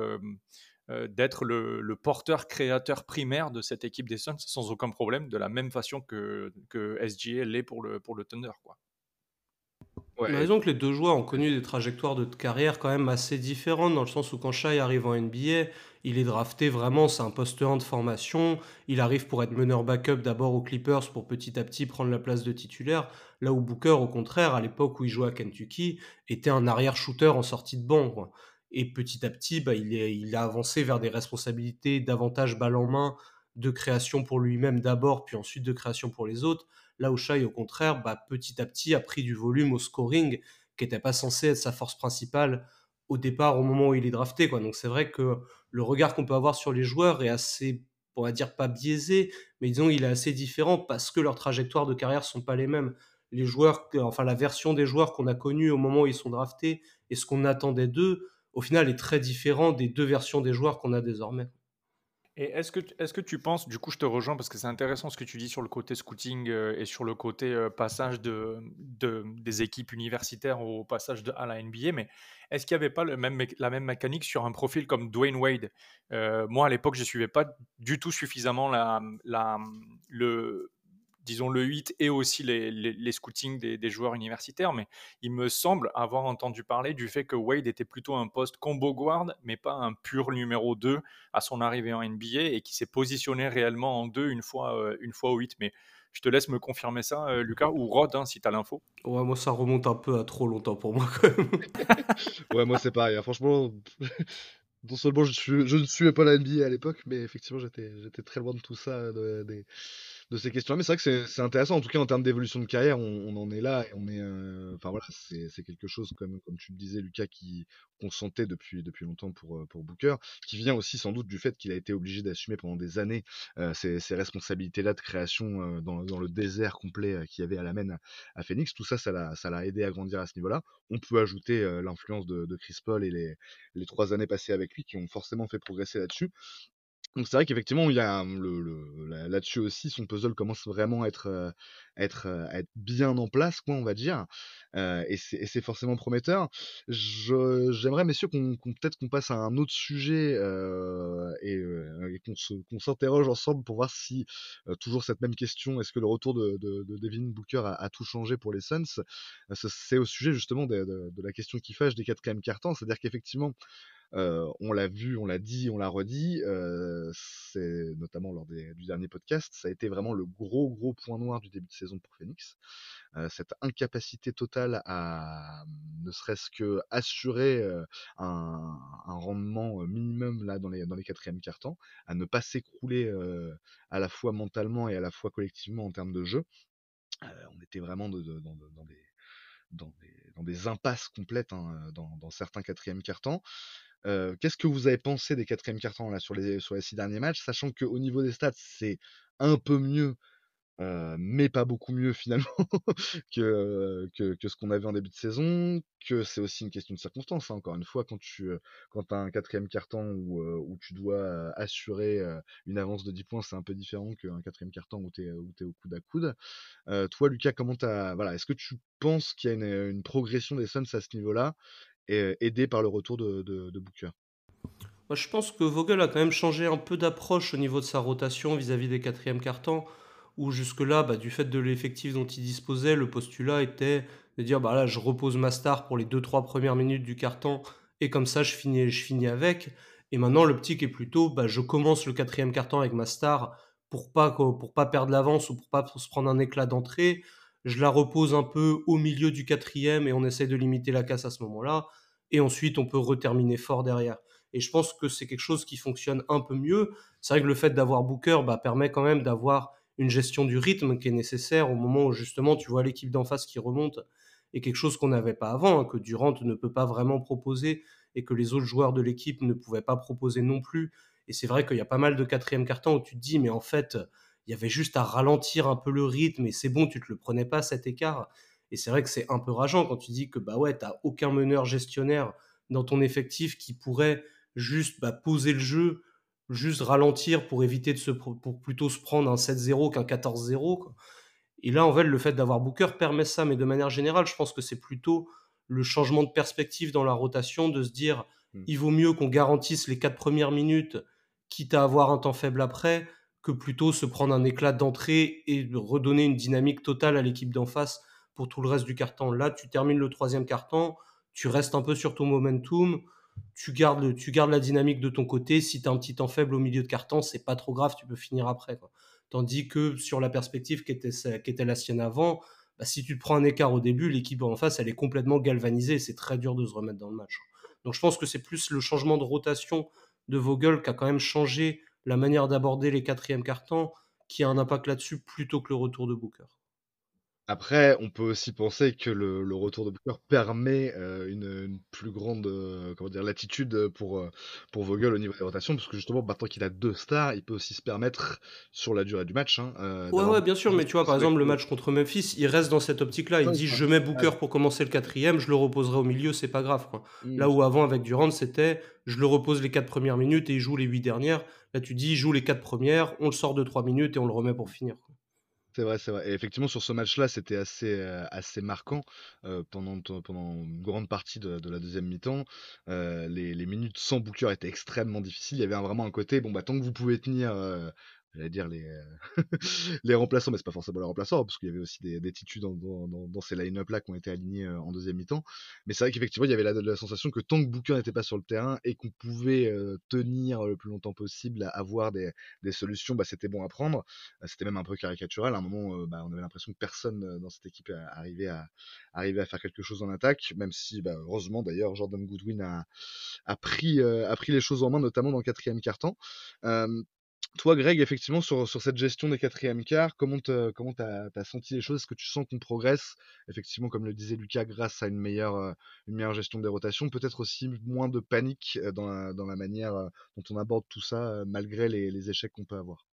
d'être le porteur créateur primaire de cette équipe des Suns sans aucun problème, de la même façon que SGA l'est pour le Thunder, quoi. Mais Ouais. disons que les deux joueurs ont connu des trajectoires de carrière quand même assez différentes, dans le sens où quand Shai arrive en NBA, Il est drafté vraiment, c'est un poste 1 de formation. Il arrive pour être meneur backup d'abord aux Clippers pour petit à petit prendre la place de titulaire. Là où Booker, au contraire, à l'époque où il jouait à Kentucky, était un arrière-shooter en sortie de banc, quoi. Et petit à petit, il a avancé vers des responsabilités davantage balle en main, de création pour lui-même d'abord, puis ensuite de création pour les autres. Là où Shai, au contraire, petit à petit a pris du volume au scoring, qui n'était pas censé être sa force principale au départ, au moment où il est drafté, quoi. Donc c'est vrai que le regard qu'on peut avoir sur les joueurs est assez, on va dire pas biaisé, mais disons il est assez différent parce que leurs trajectoires de carrière sont pas les mêmes. Les joueurs, enfin la version des joueurs qu'on a connus au moment où ils sont draftés et ce qu'on attendait d'eux, au final est très différent des deux versions des joueurs qu'on a désormais. Et est-ce que tu penses, du coup je te rejoins parce que c'est intéressant ce que tu dis sur le côté scouting et sur le côté passage des équipes universitaires au passage à la NBA, mais est-ce qu'il n'y avait pas la même mécanique sur un profil comme Dwayne Wade? Moi à l'époque je ne suivais pas du tout suffisamment le, disons le 8 et aussi les scootings des joueurs universitaires, mais il me semble avoir entendu parler du fait que Wade était plutôt un poste combo guard, mais pas un pur numéro 2 à son arrivée en NBA et qui s'est positionné réellement en 2 une fois au 8. Mais je te laisse me confirmer ça, Lucas, ou Rod, hein, si tu as l'info. Ouais, moi ça remonte un peu à trop longtemps pour moi quand même. Ouais, moi c'est pareil, hein. Franchement, non seulement je ne suivais pas la NBA à l'époque, mais effectivement j'étais très loin de tout ça, de ces questions-là. Mais c'est vrai que c'est intéressant, en tout cas en termes d'évolution de carrière, on en est là et on est, enfin voilà, c'est quelque chose comme tu le disais, Lucas, qu'on sentait depuis longtemps pour Booker, qui vient aussi sans doute du fait qu'il a été obligé d'assumer pendant des années ces responsabilités-là de création dans le désert complet qu'il y avait à la main à Phoenix. Tout ça, ça l'a aidé à grandir à ce niveau-là. On peut ajouter l'influence de Chris Paul et les 3 années passées avec lui qui ont forcément fait progresser là-dessus. Donc c'est vrai qu'effectivement, il y a là-dessus aussi, son puzzle commence vraiment à être bien en place, quoi, on va dire. Et c'est forcément prometteur. J'aimerais, messieurs, peut-être qu'on passe à un autre sujet et qu'on s'interroge ensemble pour voir si, toujours cette même question, est-ce que le retour de Devin Booker a tout changé pour les Suns? C'est au sujet justement de la question qui fâche des 4e quart-temps, c'est-à-dire qu'effectivement, on l'a vu, on l'a dit, on l'a redit, c'est notamment lors du dernier podcast, ça a été vraiment le gros point noir du début de saison pour Phoenix. Cette incapacité totale à ne serait-ce que assurer un rendement minimum là dans les 4e quart-temps, à ne pas s'écrouler à la fois mentalement et à la fois collectivement en termes de jeu. On était vraiment dans des impasses complètes, hein, dans certains 4e quart-temps. Qu'est-ce que vous avez pensé des 4e quart-temps là sur les 6 derniers matchs, sachant qu'au niveau des stats, c'est un peu mieux, mais pas beaucoup mieux finalement que ce qu'on avait en début de saison, que c'est aussi une question de circonstance, hein. Encore une fois, quand tu as un 4e quart-temps où tu dois assurer une avance de 10 points, c'est un peu différent qu'un 4e quart-temps où tu es au coude à coude. Toi, Lucas, voilà, est-ce que tu penses qu'il y a une progression des Suns à ce niveau-là, aidé par le retour de Booker? Moi, je pense que Vogel a quand même changé un peu d'approche au niveau de sa rotation vis-à-vis des 4e quart-temps, où jusque-là, du fait de l'effectif dont il disposait, le postulat était de dire là, je repose ma star pour les 2-3 premières minutes du quart-temps, et comme ça, je finis avec. Et maintenant, l'optique est plutôt, je commence le 4e quart-temps avec ma star pour pas perdre l'avance ou pour pas se prendre un éclat d'entrée. Je la repose un peu au milieu du 4e et on essaie de limiter la casse à ce moment-là. Et ensuite, on peut reterminer fort derrière. Et je pense que c'est quelque chose qui fonctionne un peu mieux. C'est vrai que le fait d'avoir Booker permet quand même d'avoir une gestion du rythme qui est nécessaire au moment où justement tu vois l'équipe d'en face qui remonte, et quelque chose qu'on n'avait pas avant, hein, que Durant ne peut pas vraiment proposer et que les autres joueurs de l'équipe ne pouvaient pas proposer non plus. Et c'est vrai qu'il y a pas mal de 4e quart-temps où tu te dis mais en fait il y avait juste à ralentir un peu le rythme et c'est bon, tu te le prenais pas cet écart. Et c'est vrai que c'est un peu rageant quand tu dis que t'as aucun meneur gestionnaire dans ton effectif qui pourrait juste poser le jeu, juste ralentir pour éviter pour plutôt se prendre un 7-0 qu'un 14-0, quoi. Et là, en fait, le fait d'avoir Booker permet ça, mais de manière générale, je pense que c'est plutôt le changement de perspective dans la rotation, de se dire, il vaut mieux qu'on garantisse les 4 premières minutes, quitte à avoir un temps faible après, que plutôt se prendre un éclat d'entrée et de redonner une dynamique totale à l'équipe d'en face pour tout le reste du quart-temps. Là, tu termines le 3e quart-temps, tu restes un peu sur ton momentum, tu gardes la dynamique de ton côté. Si tu as un petit temps faible au milieu de carton, c'est pas trop grave, tu peux finir après, quoi. Tandis que sur la perspective qui était la sienne avant, bah, si tu te prends un écart au début, l'équipe en face, elle est complètement galvanisée. C'est très dur de se remettre dans le match. Donc je pense que c'est plus le changement de rotation de Vogel qui a quand même changé la manière d'aborder les quatrièmes cartons, qui a un impact là-dessus plutôt que le retour de Booker. Après, on peut aussi penser que le retour de Booker permet une plus grande comment dire, latitude pour Vogel au niveau des rotations, parce que justement, maintenant qu'il a 2 stars, il peut aussi se permettre, sur la durée du match, hein, Ouais, d'avoir ouais, bien sûr, mais tu vois, par exemple, le match contre Memphis, il reste dans cette optique-là. Il Ouais, dit, c'est un je mets Booker final. pour commencer le quatrième, je le reposerai au milieu, c'est pas grave, quoi. Mm. Là où avant, avec Durant, c'était, je le repose les 4 premières minutes et il joue les 8 dernières. Là, tu dis, il joue les 4 premières, on le sort de 3 minutes et on le remet pour finir, quoi. C'est vrai, c'est vrai. Et effectivement, sur ce match-là, c'était assez marquant pendant une grande partie de la deuxième mi-temps. Les minutes sans Booker étaient extrêmement difficiles. Il y avait vraiment un côté, bon, bah, tant que vous pouvez tenir, j'allais dire les remplaçants, mais c'est pas forcément les remplaçants, parce qu'il y avait aussi des titus dans ces line-up-là qui ont été alignés en deuxième mi-temps. Mais c'est vrai qu'effectivement, il y avait la sensation que tant que Booker n'était pas sur le terrain et qu'on pouvait tenir le plus longtemps possible, à avoir des solutions, bah, c'était bon à prendre. C'était même un peu caricatural. À un moment, bah, on avait l'impression que personne dans cette équipe arrivait à faire quelque chose en attaque, même si, bah, heureusement d'ailleurs, Jordan Goodwin a pris les choses en main, notamment dans le quatrième quart-temps. Euh, Toi, Greg, effectivement, sur cette gestion des quatrièmes quarts, comment t'as senti les choses? Est-ce que tu sens qu'on progresse? Effectivement, comme le disait Lucas, grâce à une meilleure gestion des rotations, peut-être aussi moins de panique dans la manière dont on aborde tout ça, malgré les échecs qu'on peut avoir.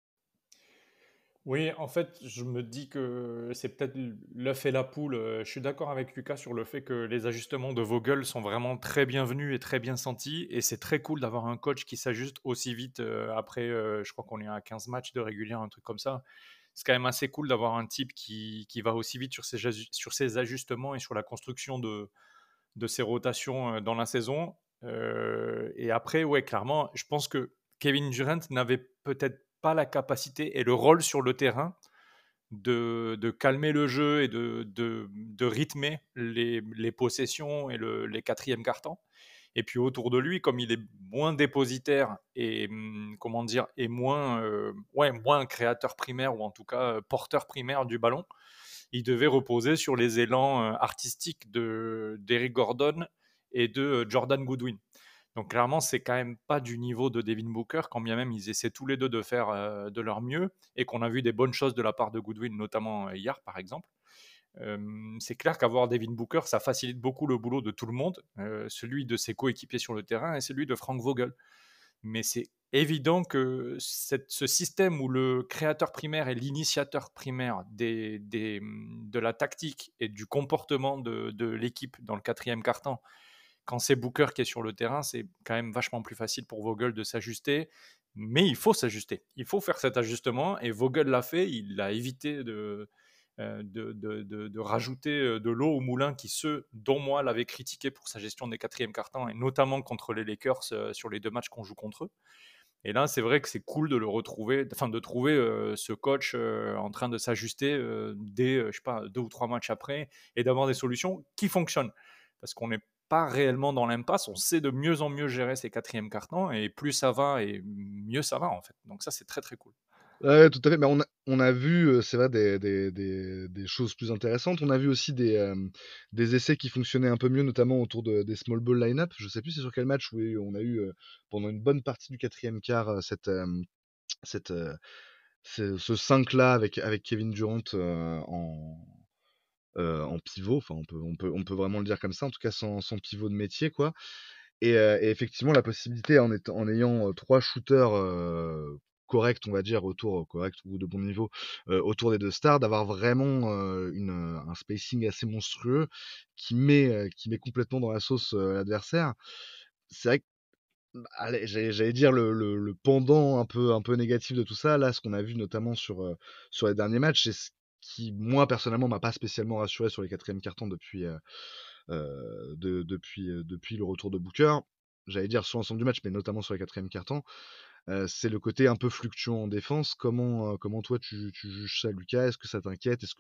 Oui, en fait, je me dis que c'est peut-être l'œuf et la poule. Je suis d'accord avec Lucas sur le fait que les ajustements de Vogel sont vraiment très bienvenus et très bien sentis. Et c'est très cool d'avoir un coach qui s'ajuste aussi vite après, je crois qu'on est à 15 matchs de régulière, un truc comme ça. C'est quand même assez cool d'avoir un type qui va aussi vite sur ses ajustements et sur la construction de ses rotations dans la saison. Et après, ouais, clairement, je pense que Kevin Durant n'avait peut-être pas la capacité et le rôle sur le terrain de calmer le jeu et de rythmer les possessions et les quatrièmes cartons. Et puis autour de lui, comme il est moins dépositaire et comment dire, et moins créateur primaire ou en tout cas porteur primaire du ballon, il devait reposer sur les élans artistiques d'Eric Gordon et de Jordan Goodwin. Donc clairement, c'est quand même pas du niveau de Devin Booker, quand bien même ils essaient tous les deux de faire de leur mieux et qu'on a vu des bonnes choses de la part de Goodwin, notamment hier par exemple. C'est clair qu'avoir Devin Booker, ça facilite beaucoup le boulot de tout le monde, celui de ses coéquipiers sur le terrain et celui de Frank Vogel. Mais c'est évident que ce système où le créateur primaire est l'initiateur primaire de la tactique et du comportement de l'équipe dans le quatrième quart-temps, quand c'est Booker qui est sur le terrain, c'est quand même vachement plus facile pour Vogel de s'ajuster. Mais il faut s'ajuster. Il faut faire cet ajustement. Et Vogel l'a fait. Il a évité de rajouter de l'eau au moulin qui, ceux dont moi l'avaient critiqué pour sa gestion des quatrièmes cartons, et notamment contre les Lakers sur les 2 matchs qu'on joue contre eux. Et là, c'est vrai que c'est cool de le retrouver, enfin de trouver ce coach en train de s'ajuster dès, je sais pas, 2 ou 3 matchs après, et d'avoir des solutions qui fonctionnent. Parce qu'on n'est pas réellement dans l'impasse, on sait de mieux en mieux gérer ces quatrièmes cartons, et plus ça va, et mieux ça va en fait. Donc ça, c'est très très cool. Ouais, tout à fait. Mais on a vu, c'est vrai, des choses plus intéressantes. On a vu aussi des essais qui fonctionnaient un peu mieux, notamment autour des small ball line-up. Je sais plus c'est sur quel match où on a eu, pendant une bonne partie du quatrième quart, cette, ce 5-là avec Kevin Durant en pivot. Enfin, on peut vraiment le dire comme ça, en tout cas sans pivot de métier, quoi. Et effectivement, la possibilité en ayant 3 shooters corrects, on va dire, corrects ou de bon niveau, autour des 2 stars, d'avoir vraiment un spacing assez monstrueux qui met complètement dans la sauce l'adversaire. C'est vrai que, allez, j'allais dire le pendant un peu négatif de tout ça, là, ce qu'on a vu notamment sur les derniers matchs, c'est ce qui, moi, personnellement, m'a pas spécialement rassuré sur les quatrièmes cartons depuis le retour de Booker. J'allais dire sur l'ensemble du match, mais notamment sur les quatrièmes cartons. C'est le côté un peu fluctuant en défense. Comment toi tu juges ça, Lucas? Est-ce que ça t'inquiète? Est-ce que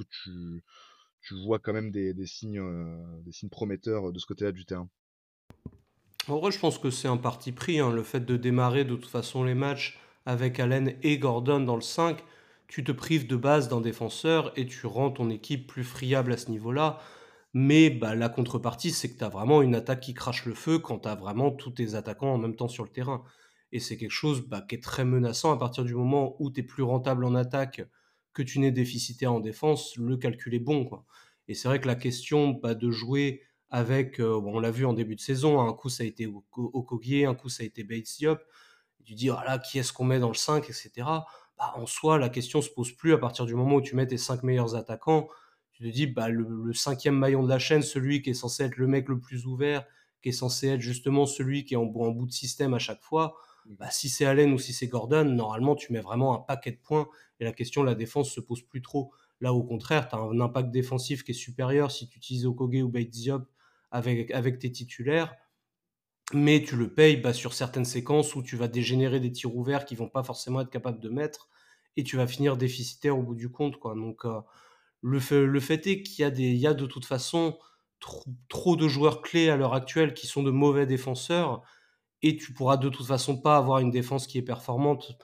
tu vois quand même des signes prometteurs de ce côté-là du terrain? En vrai, je pense que c'est un parti pris, hein, le fait de démarrer de toute façon les matchs avec Allen et Gordon dans le 5, tu te prives de base d'un défenseur et tu rends ton équipe plus friable à ce niveau-là. Mais bah, la contrepartie, c'est que tu as vraiment une attaque qui crache le feu quand tu as vraiment tous tes attaquants en même temps sur le terrain. Et c'est quelque chose bah, qui est très menaçant à partir du moment où tu es plus rentable en attaque que tu n'es déficitaire en défense. Le calcul est bon, quoi. Et c'est vrai que la question bah, de jouer avec, bon, on l'a vu en début de saison, hein, un coup ça a été Okogie, un coup ça a été Bates Diop. Tu dis, oh là, qui est-ce qu'on met dans le 5, etc. Bah, en soi, la question se pose plus à partir du moment où tu mets tes 5 meilleurs attaquants. Tu te dis, bah, le cinquième maillon de la chaîne, celui qui est censé être le mec le plus ouvert, qui est censé être justement celui qui est en bout de système à chaque fois, bah, si c'est Allen ou si c'est Gordon, normalement, tu mets vraiment un paquet de points et la question de la défense se pose plus trop. Là, au contraire, tu as un impact défensif qui est supérieur si tu utilises Okogie ou Bates Diop avec tes titulaires, mais tu le payes bah, sur certaines séquences où tu vas dégénérer des tirs ouverts qu'ils vont pas forcément être capables de mettre et tu vas finir déficitaire au bout du compte, quoi. Donc, le fait est il y a de toute façon trop de joueurs clés à l'heure actuelle qui sont de mauvais défenseurs et tu pourras de toute façon pas avoir une défense qui est performante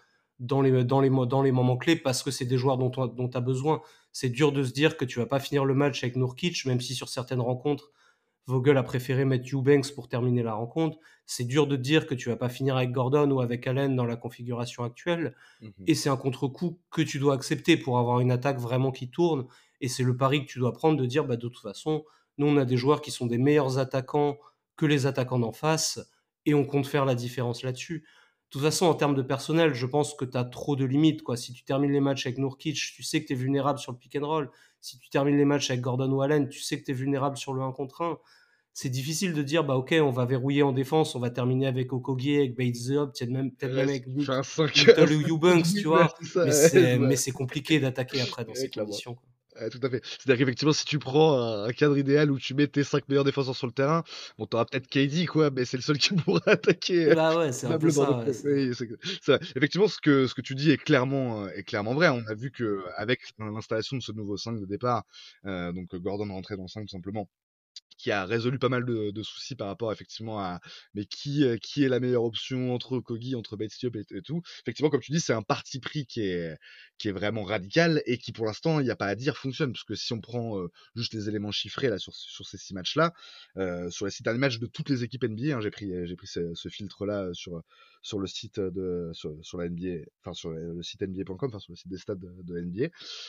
dans les moments clés parce que c'est des joueurs dont tu as besoin. C'est dur de se dire que tu vas pas finir le match avec Nurkic, même si sur certaines rencontres, Vogel a préféré mettre Eubanks pour terminer la rencontre. C'est dur de dire que tu vas pas finir avec Gordon ou avec Allen dans la configuration actuelle. Mhm. Et c'est un contre-coup que tu dois accepter pour avoir une attaque vraiment qui tourne. Et c'est le pari que tu dois prendre de dire, bah, de toute façon, nous, on a des joueurs qui sont des meilleurs attaquants que les attaquants d'en face et on compte faire la différence là-dessus. De toute façon, en termes de personnel, je pense que tu as trop de limites, quoi. Si tu termines les matchs avec Nurkic, tu sais que tu es vulnérable sur le pick and roll. Si tu termines les matchs avec Gordon ou Allen, tu sais que tu es vulnérable sur le 1 contre 1. C'est difficile de dire, bah ok, on va verrouiller en défense, on va terminer avec Okogie, avec Bates Diop, peut-être même avec Faire un 5 Little ou Eubanks, tu ouais, vois. c'est ça, Mais ouais, c'est compliqué d'attaquer après dans ouais, ces clairement. conditions, quoi. Ouais, tout à fait. C'est-à-dire qu'effectivement, si tu prends un cadre idéal où tu mets tes 5 meilleurs défenseurs sur le terrain, bon, t'auras peut-être KD, quoi, mais c'est le seul qui pourra attaquer Bah ouais, c'est un peu convenablement. ça. Donc, Ouais, oui, c'est vrai. Effectivement, ce que tu dis est clairement vrai. On a vu que avec l'installation de ce nouveau 5 de départ, donc Gordon rentré dans le 5 tout simplement, qui a résolu pas mal de soucis par rapport effectivement à mais qui est la meilleure option entre Kogi, entre Bates Diop et tout. Effectivement, comme tu dis, c'est un parti pris qui est vraiment radical et qui pour l'instant, il n'y a pas à dire, fonctionne. Parce que si on prend juste les éléments chiffrés là sur ces 6 matchs-là, sur les 6 derniers matchs de toutes les équipes NBA, hein, j'ai pris ce filtre-là sur le site sur la NBA, enfin sur le site NBA.com, enfin sur le site des stats de NBA.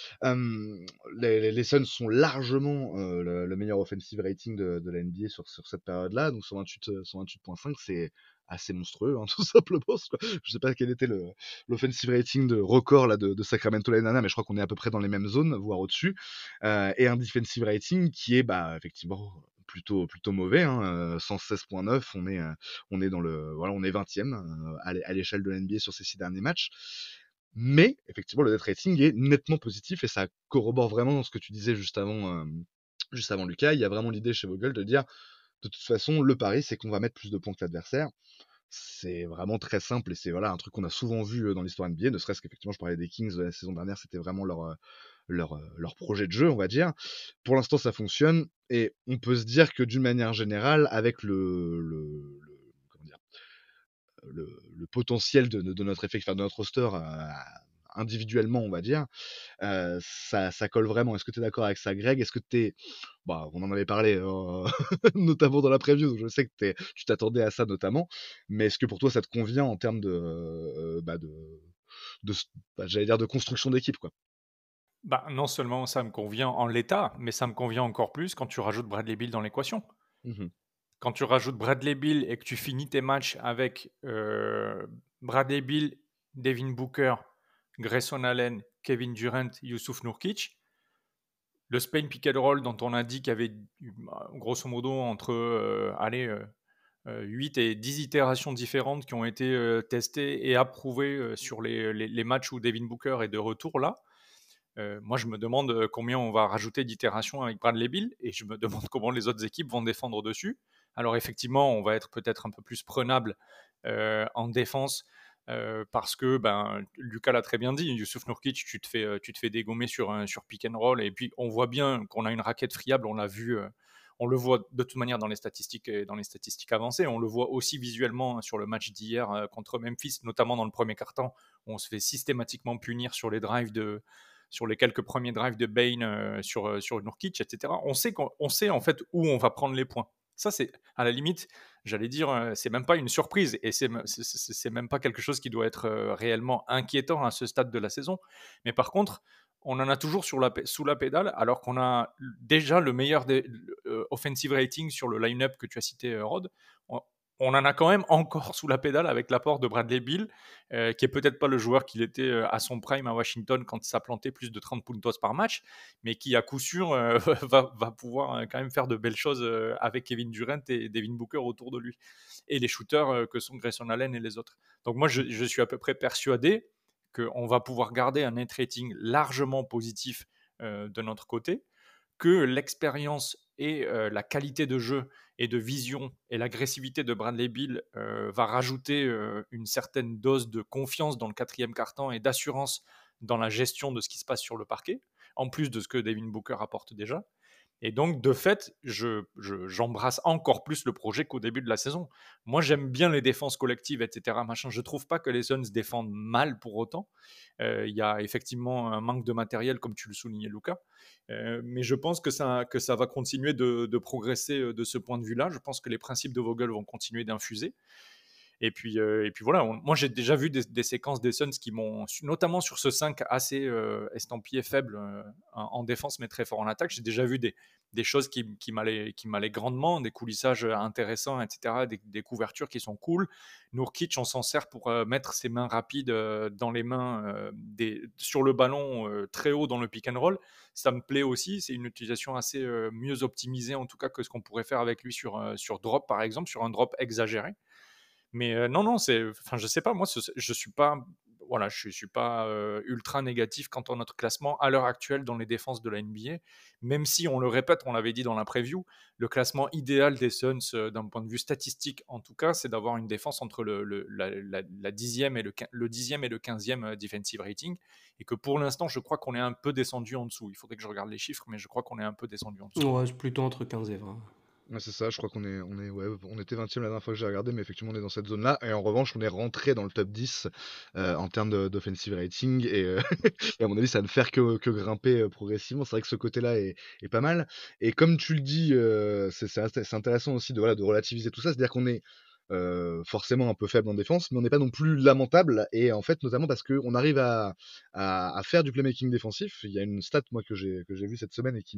Les Suns sont largement le meilleur offensive rating de la NBA sur cette période-là, donc 128.5, c'est assez monstrueux, hein, tout simplement. Je sais pas quel était l'offensive rating de record là, de Sacramento l'année dernière, mais je crois qu'on est à peu près dans les mêmes zones, voire au-dessus. Et un defensive rating qui est bah, effectivement plutôt mauvais, hein, 116.9, on est dans le voilà, on est 20e à l'échelle de la NBA sur ces 6 derniers matchs. Mais effectivement, le net rating est nettement positif et ça corrobore vraiment ce que tu disais juste avant Lucas. Il y a vraiment l'idée chez Vogel de dire, de toute façon, le pari, c'est qu'on va mettre plus de points que l'adversaire. C'est vraiment très simple et c'est voilà un truc qu'on a souvent vu dans l'histoire NBA, ne serait-ce qu'effectivement, je parlais des Kings de la saison dernière, c'était vraiment leur projet de jeu, on va dire. Pour l'instant, ça fonctionne et on peut se dire que d'une manière générale, avec comment dire, le potentiel de notre effet, enfin, de notre roster individuellement, on va dire, ça colle vraiment. Est-ce que tu es d'accord avec ça, Greg? Est-ce que tu es. Bah, on en avait parlé, notamment dans la preview, donc je sais que tu t'attendais à ça notamment. Mais est-ce que pour toi, ça te convient en termes de, bah, j'allais dire, de construction d'équipe, quoi? Bah, non seulement ça me convient en l'état, mais ça me convient encore plus quand tu rajoutes Bradley Beal dans l'équation. Mhm. Quand tu rajoutes Bradley Beal et que tu finis tes matchs avec Bradley Beal, Devin Booker, Grayson Allen, Kevin Durant, Youssouf Nurkic, le Spain pick and roll dont on a dit qu'il y avait grosso modo entre 8 et 10 itérations différentes qui ont été testées et approuvées sur les matchs où Devin Booker est de retour là. Moi, je me demande combien on va rajouter d'itérations avec Bradley Beal et je me demande comment les autres équipes vont défendre dessus. Alors effectivement, on va être peut-être un peu plus prenable en défense parce que Lucas l'a très bien dit, Youssouf Nurkic, tu te fais dégommer sur pick and roll et puis on voit bien qu'on a une raquette friable, on On le voit de toute manière dans les statistiques et dans les statistiques avancées. On le voit aussi visuellement sur le match d'hier contre Memphis, notamment dans le premier quart-temps, où on se fait systématiquement punir sur les quelques premiers drives de Bane sur Nurkic, etc. On sait en fait où on va prendre les points. Ça, c'est à la limite, j'allais dire, c'est même pas une surprise et c'est même pas quelque chose qui doit être réellement inquiétant à ce stade de la saison. Mais par contre, on en a toujours sous la pédale, alors qu'on a déjà le meilleur des offensive rating sur le line-up que tu as cité, Rod. On en a quand même encore sous la pédale avec l'apport de Bradley Beal, qui est peut-être pas le joueur qu'il était à son prime à Washington quand ça plantait plus de 30 puntos par match, mais qui à coup sûr va pouvoir quand même faire de belles choses avec Kevin Durant et Devin Booker autour de lui, et les shooters que sont Grayson Allen et les autres. Donc moi, je suis à peu près persuadé qu'on va pouvoir garder un net rating largement positif de notre côté, que l'expérience et la qualité de jeu et de vision et l'agressivité de Bradley Beal va rajouter une certaine dose de confiance dans le quatrième quart-temps et d'assurance dans la gestion de ce qui se passe sur le parquet, en plus de ce que Devin Booker apporte déjà. Et donc, de fait, j'embrasse encore plus le projet qu'au début de la saison. Moi, j'aime bien les défenses collectives, etc. Machin. Je ne trouve pas que les Suns défendent mal pour autant. Il y a effectivement un manque de matériel, comme tu le soulignais, Lucas. Mais je pense que ça va continuer de progresser de ce point de vue-là. Je pense que les principes de Vogel vont continuer d'infuser. Et puis voilà, moi j'ai déjà vu des séquences des Suns qui m'ont, notamment sur ce 5 assez estampillé faible en défense mais très fort en attaque, j'ai déjà vu des choses qui m'allaient grandement, des coulissages intéressants, etc., des couvertures qui sont cool. Nurkic, on s'en sert pour mettre ses mains rapides dans les mains sur le ballon très haut dans le pick and roll. Ça me plaît aussi, c'est une utilisation assez mieux optimisée en tout cas que ce qu'on pourrait faire avec lui sur drop par exemple, sur un drop exagéré. Mais non, enfin, je sais pas, moi, je suis pas, voilà, je suis pas ultra négatif quant à notre classement à l'heure actuelle dans les défenses de la NBA, même si, on le répète, on l'avait dit dans la preview, le classement idéal des Suns, d'un point de vue statistique en tout cas, c'est d'avoir une défense entre la dixième et le 10e et le 15e defensive rating, et que pour l'instant, je crois qu'on est un peu descendu en dessous. Il faudrait que je regarde les chiffres, mais je crois qu'on est un peu descendu en dessous. Ouais, c'est plutôt entre 15 et 20. Ouais, c'est ça, je crois ouais, on était 20e la dernière fois que j'ai regardé, mais effectivement on est dans cette zone-là. Et en revanche, on est rentré dans le top 10 en termes d'offensive rating. Et, et à mon avis, ça va ne faire que grimper progressivement. C'est vrai que ce côté-là est pas mal. Et comme tu le dis, c'est intéressant aussi voilà, de relativiser tout ça. C'est-à-dire qu'on est forcément un peu faible en défense, mais on n'est pas non plus lamentable. Et en fait, notamment parce qu'on arrive à faire du playmaking défensif. Il y a une stat, moi, que j'ai vue cette semaine et qui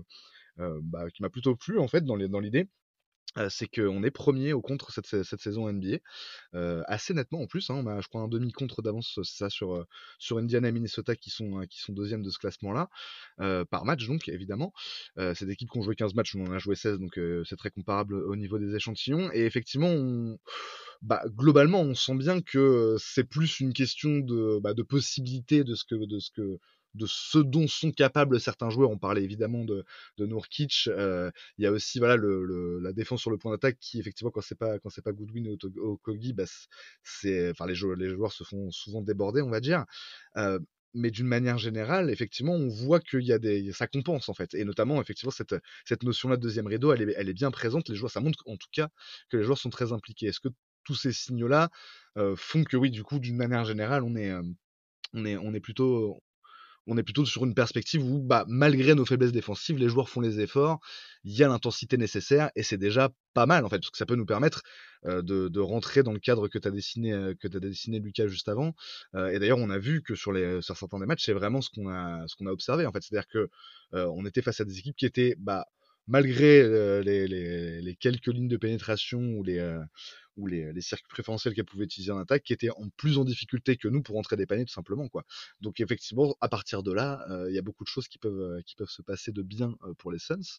m'a plutôt plu en fait dans l'idée. C'est qu'on est premier au contre cette saison NBA, assez nettement en plus, hein. On a, je crois, un demi-contre d'avance, c'est ça, sur Indiana et Minnesota qui sont deuxièmes de ce classement-là, par match donc évidemment. C'est des équipes qui ont joué 15 matchs, on en a joué 16, donc c'est très comparable au niveau des échantillons. Et effectivement, globalement, on sent bien que c'est plus une question de possibilité de ce dont sont capables certains joueurs. On parlait évidemment de Nurkic. Il y a aussi voilà la défense sur le point d'attaque qui effectivement quand c'est pas Goodwin ou Kogi, enfin les joueurs se font souvent déborder, on va dire. Mais d'une manière générale, effectivement, on voit qu'il y a ça compense en fait, et notamment effectivement cette notion-là de deuxième rideau, elle est bien présente. Les joueurs, ça montre en tout cas que les joueurs sont très impliqués. Est-ce que tous ces signaux-là font que oui, du coup, d'une manière générale, on est plutôt sur une perspective où, malgré nos faiblesses défensives, les joueurs font les efforts, il y a l'intensité nécessaire, et c'est déjà pas mal en fait, parce que ça peut nous permettre de rentrer dans le cadre que tu as dessiné Lucas juste avant. Et d'ailleurs, on a vu que sur certains des matchs, c'est vraiment ce qu'on a observé en fait. C'est-à-dire que on était face à des équipes qui étaient, malgré les quelques lignes de pénétration ou les circuits préférentiels qu'elles pouvaient utiliser en attaque, qui étaient plus en difficulté que nous pour entrer des paniers tout simplement, quoi. Donc effectivement, à partir de là, il y a beaucoup de choses qui peuvent se passer de bien pour les Suns.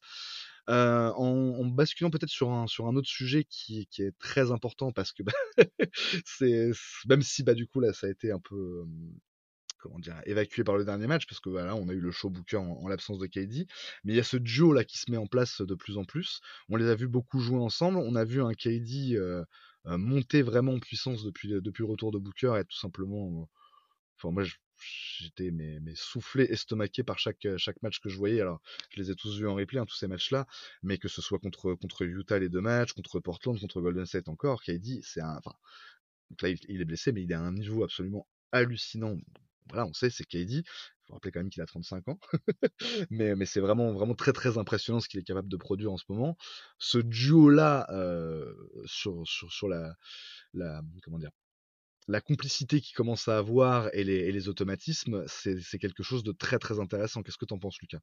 En basculant peut-être sur un autre sujet qui est très important parce que c'est même si du coup là ça a été un peu comment dire, évacué par le dernier match, parce que voilà, on a eu le show Booker en l'absence de KD, mais il y a ce duo là qui se met en place de plus en plus. On les a vus beaucoup jouer ensemble, on a vu un KD monter vraiment en puissance depuis le retour de Booker, et tout simplement, enfin moi j'étais mais soufflé, estomaqué par chaque match que je voyais. Alors, je les ai tous vus en replay, hein, tous ces matchs-là, mais que ce soit contre Utah les 2 matchs, contre Portland, contre Golden State encore, KD, donc là, il est blessé, mais il est à un niveau absolument hallucinant. Voilà, on sait, c'est KD. Faut rappeler quand même qu'il a 35 ans. Mais c'est vraiment, vraiment très, très impressionnant ce qu'il est capable de produire en ce moment. Ce duo-là, sur comment dire, la complicité qu'il commence à avoir et les automatismes, c'est quelque chose de très, très intéressant. Qu'est-ce que t'en penses, Lucas?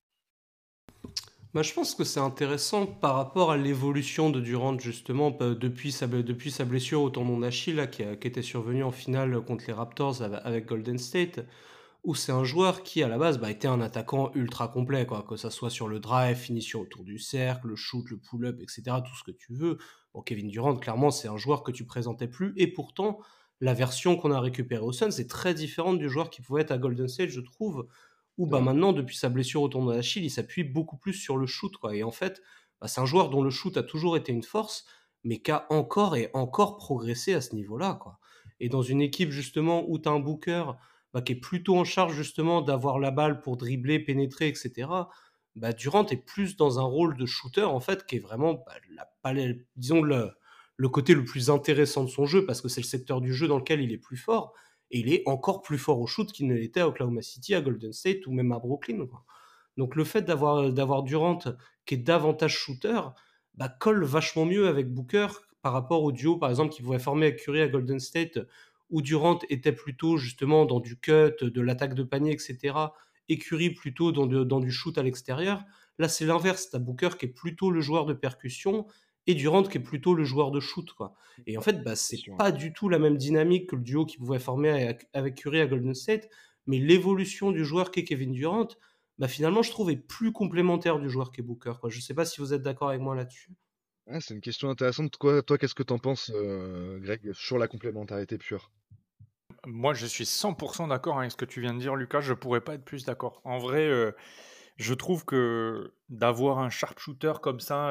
Bah, je pense que c'est intéressant par rapport à l'évolution de Durant, justement, depuis sa blessure au tendon d'Achille, là, qui était survenue en finale contre les Raptors avec Golden State, où c'est un joueur qui, à la base, était un attaquant ultra complet, quoi, que ça soit sur le drive, finition autour du cercle, le shoot, le pull-up, etc., tout ce que tu veux. Bon, Kevin Durant, clairement, c'est un joueur que tu présentais plus, et pourtant, la version qu'on a récupérée au Suns est très différente du joueur qui pouvait être à Golden State, je trouve, où C'est vrai. maintenant, depuis sa blessure au tendon d'Achille, il s'appuie beaucoup plus sur le shoot, quoi. Et en fait, c'est un joueur dont le shoot a toujours été une force, mais qui a encore et encore progressé à ce niveau-là, quoi. Et dans une équipe, justement, où tu as un Booker qui est plutôt en charge, justement, d'avoir la balle pour dribbler, pénétrer, etc., Durant est plus dans un rôle de shooter, en fait, qui est vraiment, disons, le côté le plus intéressant de son jeu, parce que c'est le secteur du jeu dans lequel il est plus fort. Et il est encore plus fort au shoot qu'il ne l'était à Oklahoma City, à Golden State ou même à Brooklyn, quoi. Donc le fait d'avoir Durant qui est davantage shooter colle vachement mieux avec Booker par rapport au duo, par exemple, qu'il pouvait former avec Curry à Golden State, où Durant était plutôt justement dans du cut, de l'attaque de panier, etc., et Curry plutôt dans du shoot à l'extérieur. Là, c'est l'inverse. Tu as Booker qui est plutôt le joueur de percussion et Durant qui est plutôt le joueur de shoot, quoi. Et en fait, C'est c'est sûr. pas du tout la même dynamique que le duo qu'il pouvait former avec Curry à Golden State, mais l'évolution du joueur qu'est Kevin Durant, finalement, je trouve est plus complémentaire du joueur qu'est Booker, quoi. Je sais pas si vous êtes d'accord avec moi là-dessus. Ouais, c'est une question intéressante. Toi, qu'est-ce que t'en penses, Greg, sur la complémentarité pure? Moi, je suis 100% d'accord avec ce que tu viens de dire, Lucas. Je pourrais pas être plus d'accord. En vrai, je trouve que d'avoir un sharpshooter comme ça,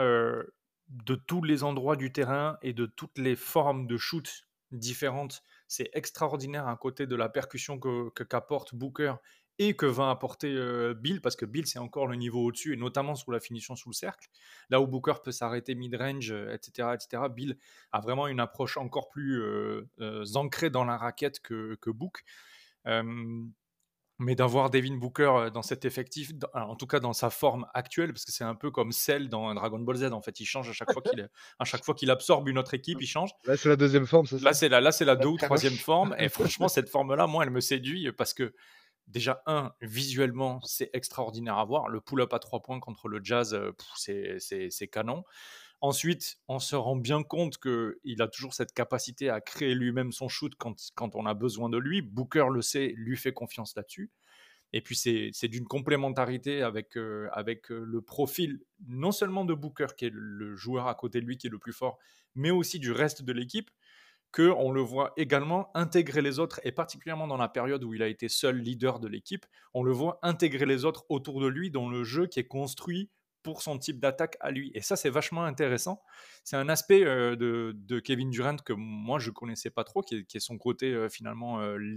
de tous les endroits du terrain et de toutes les formes de shoot différentes, c'est extraordinaire à côté de la percussion qu'apporte Booker et que va apporter Bill, parce que Bill, c'est encore le niveau au-dessus, et notamment sous la finition sous le cercle. Là où Booker peut s'arrêter mid-range, etc., etc., Bill a vraiment une approche encore plus ancrée dans la raquette que Book. Euh, mais d'avoir Devin Booker dans cet effectif, en tout cas dans sa forme actuelle, parce que c'est un peu comme Cell dans Dragon Ball Z, en fait, il change à chaque fois qu'il absorbe une autre équipe, il change. Là, c'est la deuxième forme, c'est ça? Là, c'est la Là, 2 ou très 3e moche. forme, et franchement, cette forme-là, moi, elle me séduit, parce que déjà, visuellement, c'est extraordinaire à voir. Le pull-up à 3 points contre le Jazz, c'est canon. Ensuite, on se rend bien compte qu'il a toujours cette capacité à créer lui-même son shoot quand on a besoin de lui. Booker le sait, lui fait confiance là-dessus. Et puis, c'est d'une complémentarité avec le profil, non seulement de Booker, qui est le joueur à côté de lui qui est le plus fort, mais aussi du reste de l'équipe, qu'on le voit également intégrer les autres, et particulièrement dans la période où il a été seul leader de l'équipe, on le voit intégrer les autres autour de lui dans le jeu qui est construit pour son type d'attaque à lui. Et ça, c'est vachement intéressant. C'est un aspect de Kevin Durant que moi, je ne connaissais pas trop, qui est son côté finalement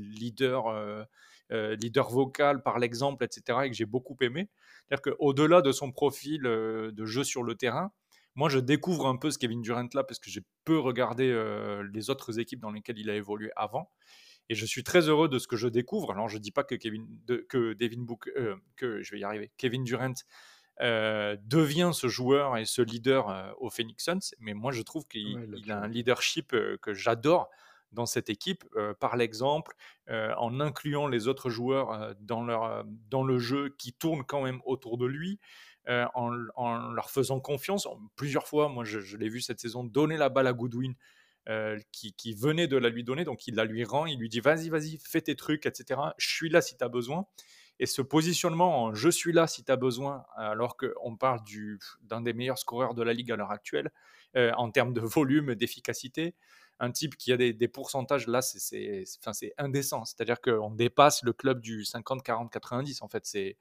leader vocal par l'exemple, etc., et que j'ai beaucoup aimé. C'est-à-dire qu'au-delà de son profil de jeu sur le terrain, moi, je découvre un peu ce Kevin Durant là parce que j'ai peu regardé les autres équipes dans lesquelles il a évolué avant. Et je suis très heureux de ce que je découvre. Alors, je ne dis pas que Devin Booker, Kevin Durant devient ce joueur et ce leader au Phoenix Suns, mais moi, je trouve qu'il Ouais, a un leadership que j'adore dans cette équipe, par l'exemple, en incluant les autres joueurs dans le jeu qui tourne quand même autour de lui, en leur faisant confiance. Plusieurs fois, moi je l'ai vu cette saison, donner la balle à Goodwin, qui venait de la lui donner, donc il la lui rend, il lui dit vas-y, fais tes trucs, etc. Je suis là si tu as besoin. Et ce positionnement en je suis là si tu as besoin, alors qu'on parle d'un des meilleurs scoreurs de la ligue à l'heure actuelle, en termes de volume, d'efficacité, un type qui a des pourcentages, là, c'est indécent. C'est-à-dire qu'on dépasse le club du 50, 40, 90. En fait,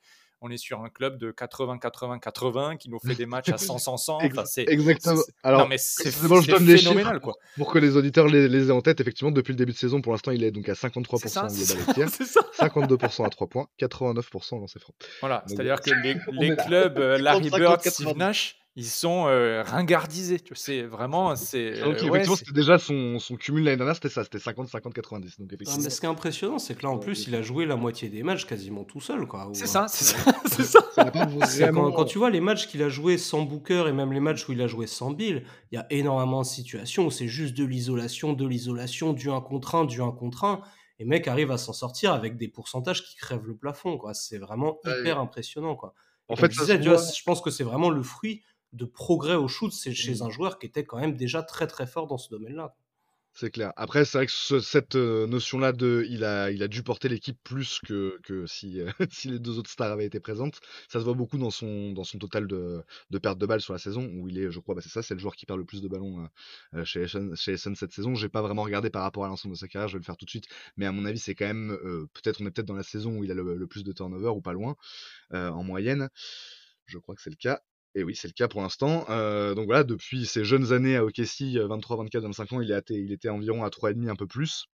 on est sur un club de 80-80-80 qui nous fait des matchs à 100-100-100. Enfin, Exactement. non, Alors, mais c'est précisément, je donne les chiffres phénoménal, quoi. pour que les auditeurs les aient en tête. Effectivement, depuis le début de saison, pour l'instant, il est donc à C'est 53% ça, en c'est global ça, et tir, c'est ça. 52% à 3 points, 89% en lancer franc. Voilà, Donc, c'est-à-dire que on les est là. clubs Larry 50, Bird, 50, Steve 90. Nash, ils sont ringardisés. Tu vois, c'est vraiment, Donc, ouais, effectivement, c'était déjà son cumul l'année dernière, c'était ça, c'était 50, 50, 90. Donc, Non, mais effectivement, ce qui est impressionnant, c'est que là, en plus, il a joué la moitié des matchs quasiment tout seul, quoi. c'est Ou, ça, c'est ça, c'est ça. ça n'a pas c'est quand vraiment. tu vois les matchs qu'il a joué sans Booker et même les matchs où il a joué sans Bill, il y a énormément de situations où c'est juste de l'isolation, du 1 contre 1, du 1 contre 1. Et le mec arrive à s'en sortir avec des pourcentages qui crèvent le plafond, quoi. C'est vraiment hyper impressionnant, quoi. Et En comme fait, je ça se disais, tu vois, voit. je pense que c'est vraiment le fruit de progrès au shoot c'est chez Mm. un joueur qui était quand même déjà très très fort dans ce domaine-là. C'est clair. Après, c'est vrai que cette notion-là il a dû porter l'équipe plus que si, si les deux autres stars avaient été présentes. Ça se voit beaucoup dans son total de pertes de balles sur la saison, où il est, je crois, c'est ça, c'est le joueur qui perd le plus de ballons chez les Suns cette saison. J'ai pas vraiment regardé par rapport à l'ensemble de sa carrière, je vais le faire tout de suite, mais à mon avis, c'est quand même, on est peut-être dans la saison où il a le plus de turnover, ou pas loin, en moyenne. Je crois que c'est le cas. Et oui, c'est le cas pour l'instant. Donc voilà, depuis ses jeunes années à OKC, 23, 24, 25 ans, il était environ à 3,5, un peu plus.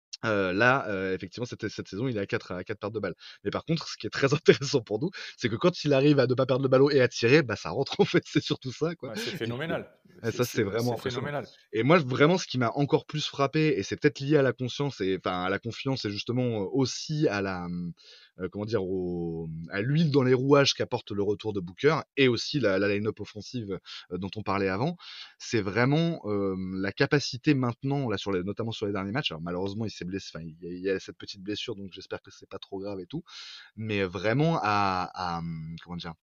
Là, effectivement, cette saison, il est à 4 pertes de balles. Mais par contre, ce qui est très intéressant pour nous, c'est que quand il arrive à ne pas perdre le ballon et à tirer, bah, ça rentre en fait, c'est surtout ça, quoi. Ouais, c'est Et phénoménal. ça, c'est vraiment C'est impressionnant. phénoménal. Et moi, vraiment, ce qui m'a encore plus frappé, et c'est peut-être lié à la conscience, à la confiance, et justement aussi à comment dire, à l'huile dans les rouages qu'apporte le retour de Booker, et aussi la line-up offensive dont on parlait avant, c'est vraiment la capacité maintenant, là, notamment sur les derniers matchs. Alors malheureusement, il s'est blessé, il y a cette petite blessure, donc j'espère que c'est pas trop grave et tout, mais vraiment comment dire,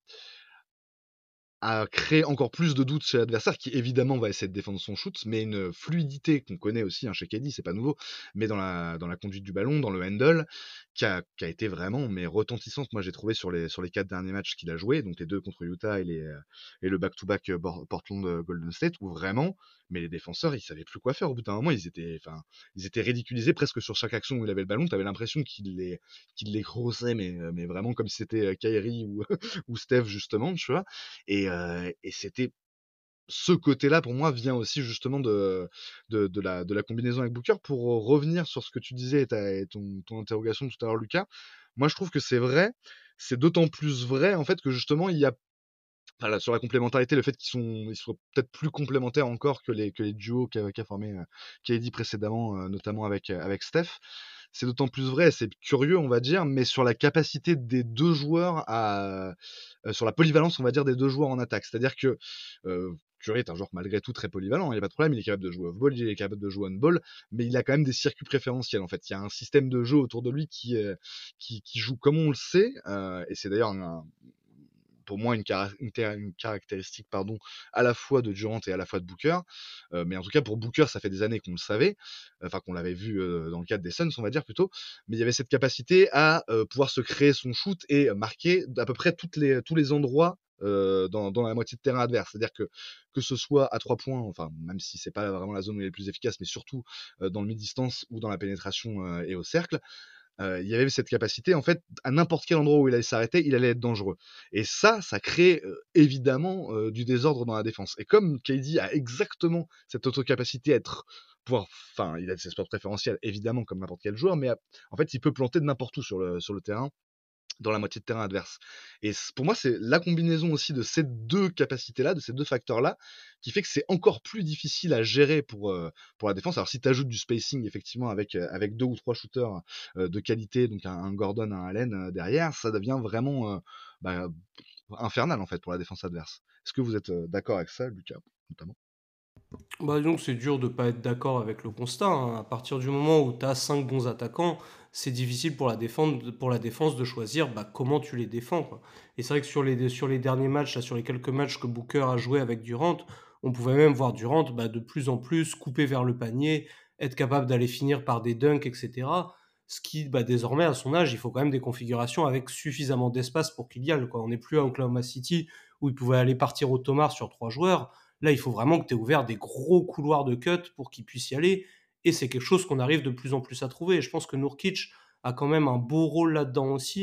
à créer encore plus de doutes chez l'adversaire, qui évidemment va essayer de défendre son shoot, mais une fluidité qu'on connaît aussi chez KD, c'est pas nouveau, mais dans la conduite du ballon, dans le handle, qui a été vraiment retentissante. Moi, j'ai trouvé sur les 4 derniers matchs qu'il a joué, donc les 2 contre Utah et le back-to-back Portland Golden State, où vraiment, mais les défenseurs, ils savaient plus quoi faire. Au bout d'un moment, ils étaient ridiculisés presque sur chaque action où il avait le ballon. Tu avais l'impression qu'il les grossait, mais vraiment comme si c'était Kyrie ou Steph, justement, tu vois. Et c'était ce côté-là, pour moi, vient aussi justement de la combinaison avec Booker. Pour revenir sur ce que tu disais et ton interrogation tout à l'heure, Lucas, moi je trouve que c'est vrai. C'est d'autant plus vrai en fait que justement il y a, sur la complémentarité, le fait ils soient peut-être plus complémentaires encore que les duos qu'a formé KD précédemment, notamment avec Steph. C'est d'autant plus vrai, c'est curieux, on va dire, mais sur la capacité des deux joueurs sur la polyvalence, on va dire, des deux joueurs en attaque. C'est-à-dire que Curry est un joueur malgré tout très polyvalent, il n'y a pas de problème, il est capable de jouer off-ball, il est capable de jouer on-ball, mais il a quand même des circuits préférentiels en fait. Il y a un système de jeu autour de lui qui joue comme on le sait, et c'est d'ailleurs pour moi une caractéristique à la fois de Durant et à la fois de Booker, mais en tout cas pour Booker ça fait des années qu'on le savait, qu'on l'avait vu dans le cadre des Suns on va dire plutôt, mais il y avait cette capacité à pouvoir se créer son shoot et marquer d'à peu près tous les endroits dans la moitié de terrain adverse, c'est-à-dire que ce soit à 3 points, enfin même si c'est pas vraiment la zone où il est le plus efficace, mais surtout dans le mid-distance ou dans la pénétration et au cercle, il y avait cette capacité, en fait, à n'importe quel endroit où il allait s'arrêter, il allait être dangereux. Et ça crée évidemment du désordre dans la défense. Et comme KD a exactement cette autocapacité à il a ses sports préférentiels, évidemment, comme n'importe quel joueur, mais en fait, il peut planter de n'importe où sur le terrain, dans la moitié de terrain adverse. Et pour moi, c'est la combinaison aussi de ces deux capacités-là, de ces deux facteurs-là, qui fait que c'est encore plus difficile à gérer pour la défense. Alors si tu ajoutes du spacing, effectivement, avec 2 ou 3 shooters de qualité, donc un Gordon, un Allen derrière, ça devient vraiment infernal, en fait, pour la défense adverse. Est-ce que vous êtes d'accord avec ça, Lucas, notamment? Bah, donc c'est dur de pas être d'accord avec le constat, hein. À partir du moment où tu as 5 bons attaquants, c'est difficile pour la défense de choisir comment tu les défends, quoi. Et c'est vrai que sur les derniers matchs, là, sur les quelques matchs que Booker a joué avec Durant, on pouvait même voir Durant de plus en plus couper vers le panier, être capable d'aller finir par des dunks, etc. Ce qui, désormais, à son âge, il faut quand même des configurations avec suffisamment d'espace pour qu'il y aille, quoi. On n'est plus à Oklahoma City où il pouvait aller partir au tomar sur 3 joueurs. Là, il faut vraiment que tu aies ouvert des gros couloirs de cut pour qu'ils puissent y aller. Et c'est quelque chose qu'on arrive de plus en plus à trouver. Et je pense que Nurkic a quand même un beau rôle là-dedans aussi,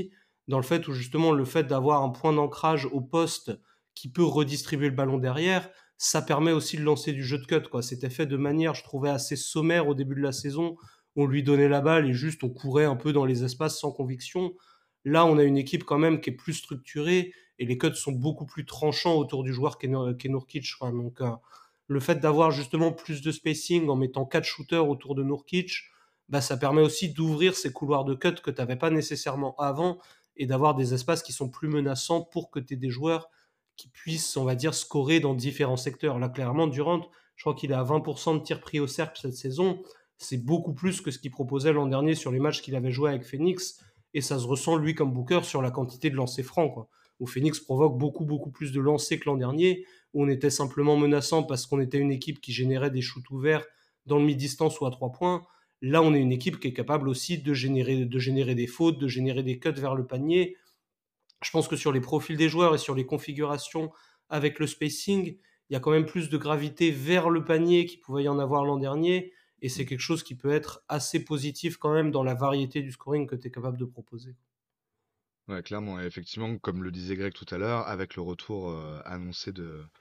dans le fait où justement le fait d'avoir un point d'ancrage au poste qui peut redistribuer le ballon derrière, ça permet aussi de lancer du jeu de cut, quoi. C'était fait de manière, je trouvais, assez sommaire au début de la saison. On lui donnait la balle et juste on courait un peu dans les espaces sans conviction. Là, on a une équipe quand même qui est plus structurée et les cuts sont beaucoup plus tranchants autour du joueur qu'est Nurkic, quoi. Donc, le fait d'avoir justement plus de spacing en mettant 4 shooters autour de Nurkic, bah, ça permet aussi d'ouvrir ces couloirs de cut que tu n'avais pas nécessairement avant et d'avoir des espaces qui sont plus menaçants pour que tu aies des joueurs qui puissent, on va dire, scorer dans différents secteurs. Là, clairement, Durant, je crois qu'il est à 20% de tirs pris au cercle cette saison. C'est beaucoup plus que ce qu'il proposait l'an dernier sur les matchs qu'il avait joué avec Phoenix. Et ça se ressent, lui, comme Booker, sur la quantité de lancers francs, quoi. Où Phoenix provoque beaucoup, beaucoup plus de lancers que l'an dernier, où on était simplement menaçant parce qu'on était une équipe qui générait des shoots ouverts dans le mi-distance ou à 3 points. Là, on est une équipe qui est capable aussi de générer des fautes, de générer des cuts vers le panier. Je pense que sur les profils des joueurs et sur les configurations avec le spacing, il y a quand même plus de gravité vers le panier qu'il pouvait y en avoir l'an dernier. Et c'est quelque chose qui peut être assez positif quand même dans la variété du scoring que tu es capable de proposer. Ouais, clairement. Et effectivement, comme le disait Greg tout à l'heure, avec le retour annoncé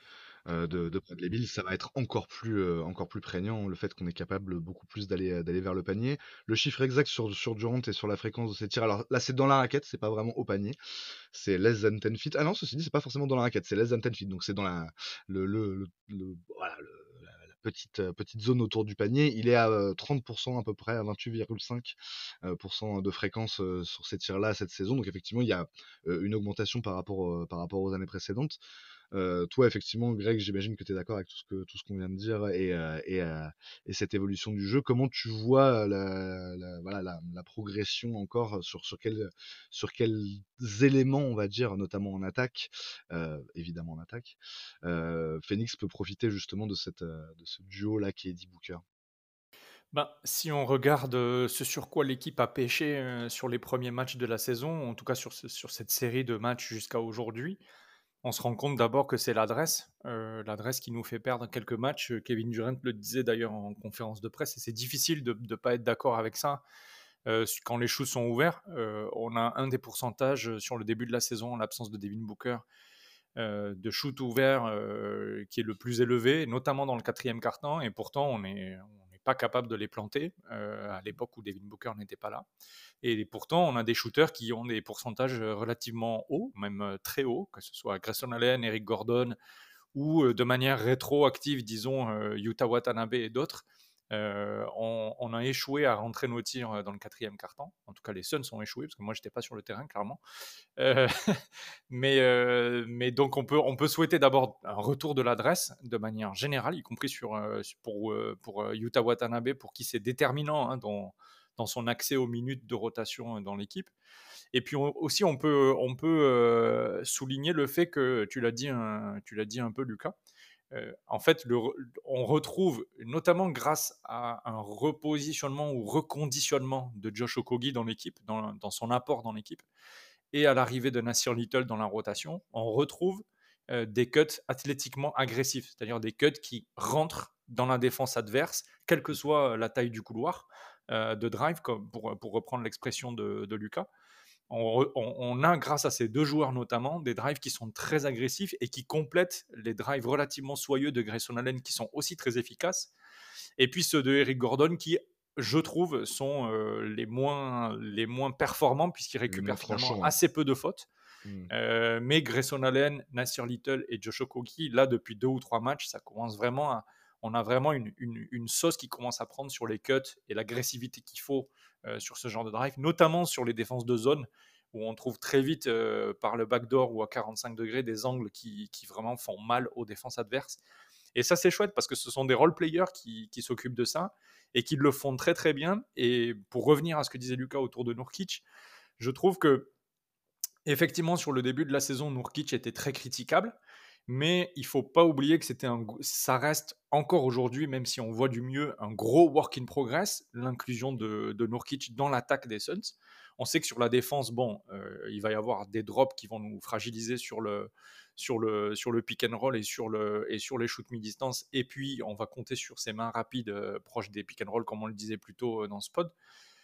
de Bradley Beal, ça va être encore plus prégnant, le fait qu'on est capable beaucoup plus d'aller vers le panier. Le chiffre exact sur Durant et sur la fréquence de ses tirs, alors là c'est dans la raquette, c'est pas vraiment au panier, c'est less than 10 feet. Ah non, ceci dit, c'est pas forcément dans la raquette, c'est less than 10 feet, donc c'est dans voilà, la petite zone autour du panier. Il est à 30% à peu près, à 28,5% de fréquence sur ces tirs-là cette saison, donc effectivement il y a une augmentation par rapport aux années précédentes. Toi, effectivement, Greg, j'imagine que tu es d'accord avec tout ce qu'on vient de dire et cette évolution du jeu. Comment tu vois voilà, la progression encore sur quels éléments, on va dire, notamment en attaque, évidemment en attaque, Phoenix peut profiter justement de ce duo-là qui est Eddie Booker. Ben, si on regarde ce sur quoi l'équipe a pêché sur les premiers matchs de la saison, en tout cas sur cette série de matchs jusqu'à aujourd'hui, on se rend compte d'abord que c'est l'adresse qui nous fait perdre quelques matchs. Kevin Durant le disait d'ailleurs en conférence de presse, et c'est difficile de ne pas être d'accord avec ça. Quand les shoots sont ouverts, on a un des pourcentages sur le début de la saison, en l'absence de Devin Booker, de shoot ouvert qui est le plus élevé, notamment dans le quatrième quart-temps, et pourtant on n'est pas capable de les planter à l'époque où Devin Booker n'était pas là. Et pourtant, on a des shooters qui ont des pourcentages relativement hauts, même très hauts, que ce soit Grayson Allen, Eric Gordon, ou de manière rétroactive, disons, Yuta Watanabe et d'autres. On a échoué à rentrer nos tirs dans le quatrième quart-temps. En tout cas, les Suns ont échoué, parce que moi, je n'étais pas sur le terrain, clairement. Euh, mais donc, on peut souhaiter d'abord un retour de l'adresse de manière générale, y compris pour Yuta Watanabe, pour qui c'est déterminant dans son accès aux minutes de rotation dans l'équipe. Et puis aussi, on peut souligner le fait que, tu l'as dit un peu, Lucas, en fait, on retrouve, notamment grâce à un repositionnement ou reconditionnement de Josh Okogie dans l'équipe, dans son apport dans l'équipe, et à l'arrivée de Nassir Little dans la rotation, on retrouve des cuts athlétiquement agressifs, c'est-à-dire des cuts qui rentrent dans la défense adverse, quelle que soit la taille du couloir de drive, comme pour reprendre l'expression de Lucas. On a, grâce à ces deux joueurs notamment, des drives qui sont très agressifs et qui complètent les drives relativement soyeux de Grayson Allen, qui sont aussi très efficaces. Et puis ceux de Eric Gordon, qui, je trouve, sont les moins performants, puisqu'ils récupèrent finalement assez peu de fautes. Mais Grayson Allen, Nassir Little et Josh Okogie, là, depuis 2 ou 3 matchs, ça commence vraiment on a vraiment une sauce qui commence à prendre sur les cuts et l'agressivité qu'il faut sur ce genre de drive, notamment sur les défenses de zone, où on trouve très vite par le backdoor ou à 45 degrés des angles qui vraiment font mal aux défenses adverses. Et ça, c'est chouette parce que ce sont des role-players qui s'occupent de ça et qui le font très très bien. Et pour revenir à ce que disait Lucas autour de Nurkic, je trouve que effectivement, sur le début de la saison, Nurkic était très critiquable, mais il ne faut pas oublier que ça reste encore aujourd'hui, même si on voit du mieux, un gros work in progress, l'inclusion de Nurkic dans l'attaque des Suns. On sait que sur la défense, il va y avoir des drops qui vont nous fragiliser sur le pick and roll et sur les shoots mi-distance, et puis on va compter sur ses mains rapides proches des pick and roll, comme on le disait plus tôt dans ce pod.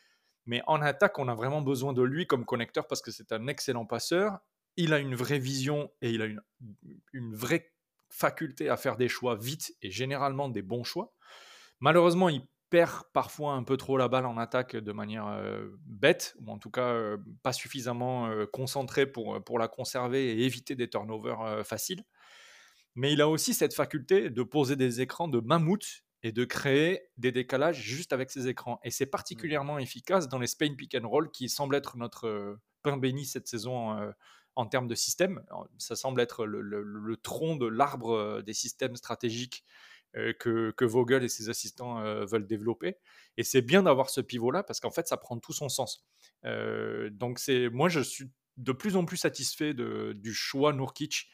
Mais en attaque, on a vraiment besoin de lui comme connecteur parce que c'est un excellent passeur. Il a une vraie vision et il a une vraie faculté à faire des choix vite et généralement des bons choix. Malheureusement, il perd parfois un peu trop la balle en attaque de manière bête, ou en tout cas pas suffisamment concentré pour la conserver et éviter des turnovers faciles. Mais il a aussi cette faculté de poser des écrans de mammouth et de créer des décalages juste avec ses écrans. Et c'est particulièrement efficace dans les Spain Pick and Roll qui semble être notre pain béni cette saison en termes de système. Ça semble être le tronc de l'arbre des systèmes stratégiques que Vogel et ses assistants veulent développer. Et c'est bien d'avoir ce pivot-là parce qu'en fait, ça prend tout son sens. Donc, moi, je suis de plus en plus satisfait du choix Nurkic.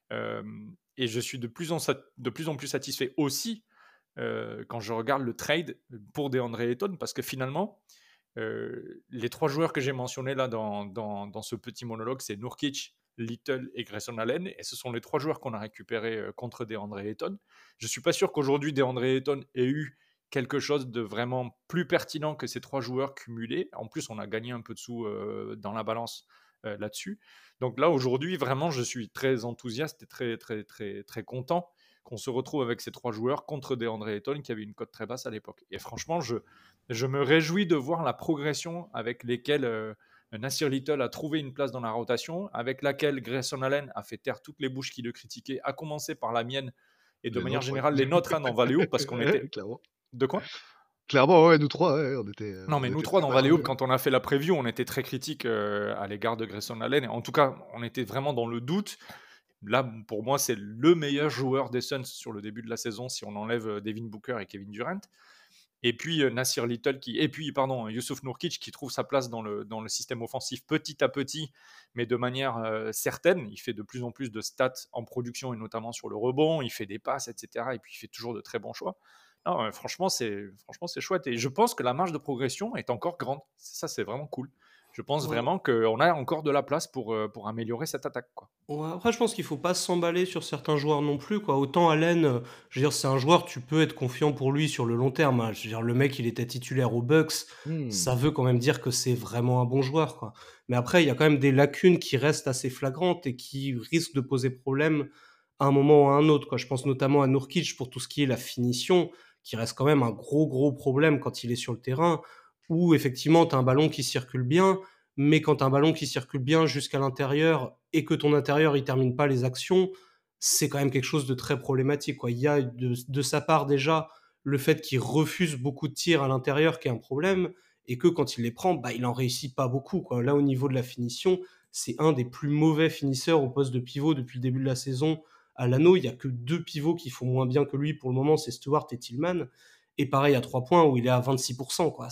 Et je suis de plus en plus satisfait aussi quand je regarde le trade pour DeAndre Ayton parce que finalement, les 3 joueurs que j'ai mentionnés là dans ce petit monologue, c'est Nurkic, Little et Grayson Allen. Et ce sont les 3 joueurs qu'on a récupérés contre DeAndre Ayton. Je ne suis pas sûr qu'aujourd'hui DeAndre Ayton ait eu quelque chose de vraiment plus pertinent que ces 3 joueurs cumulés. En plus, on a gagné un peu de sous dans la balance là-dessus. Donc là, aujourd'hui, vraiment, je suis très enthousiaste et très, très, très, très content qu'on se retrouve avec ces 3 joueurs contre DeAndre Ayton qui avait une cote très basse à l'époque. Et franchement, je me réjouis de voir la progression avec lesquelles Nasir Little a trouvé une place dans la rotation, avec laquelle Grayson Allen a fait taire toutes les bouches qui le critiquaient, à commencer par la mienne et de Les manière nôtres, générale les nôtres dans Valeo, parce qu'on était... clairement. De quoi? Clairement, ouais, nous 3, ouais, on était, Non, mais on nous était 3 très dans d'accord. Valeo, quand on a fait la preview, on était très critiques à l'égard de Grayson Allen. En tout cas, on était vraiment dans le doute. Là, pour moi, c'est le meilleur joueur des Suns sur le début de la saison si on enlève Devin Booker et Kevin Durant. Et puis Nasir Little Youssouf Nurkic qui trouve sa place dans le système offensif petit à petit, mais de manière certaine. Il fait de plus en plus de stats en production et notamment sur le rebond. Il fait des passes, etc. Et puis il fait toujours de très bons choix. Non, franchement, c'est chouette. Et je pense que la marge de progression est encore grande. Ça, c'est vraiment cool. Je pense Ouais. vraiment qu'on a encore de la place pour améliorer cette attaque, quoi. Ouais, après, je pense qu'il faut pas s'emballer sur certains joueurs non plus, quoi. Autant Allen, je veux dire, c'est un joueur, tu peux être confiant pour lui sur le long terme, hein. Je veux dire, le mec, il était titulaire aux Bucks, ça veut quand même dire que c'est vraiment un bon joueur, quoi. Mais après, il y a quand même des lacunes qui restent assez flagrantes et qui risquent de poser problème à un moment ou à un autre, quoi. Je pense notamment à Nurkic pour tout ce qui est la finition, qui reste quand même un gros problème quand il est sur le terrain, où effectivement, tu as un ballon qui circule bien, mais quand tu as un ballon qui circule bien jusqu'à l'intérieur et que ton intérieur il termine pas les actions, c'est quand même quelque chose de très problématique, quoi. Il y a de sa part déjà le fait qu'il refuse beaucoup de tirs à l'intérieur qui est un problème et que quand il les prend, bah, il en réussit pas beaucoup, quoi. Là, au niveau de la finition, c'est un des plus mauvais finisseurs au poste de pivot depuis le début de la saison à l'anneau. Il y a que 2 pivots qui font moins bien que lui pour le moment, c'est Stewart et Tillman. Et pareil à 3 points où il est à 26%, quoi.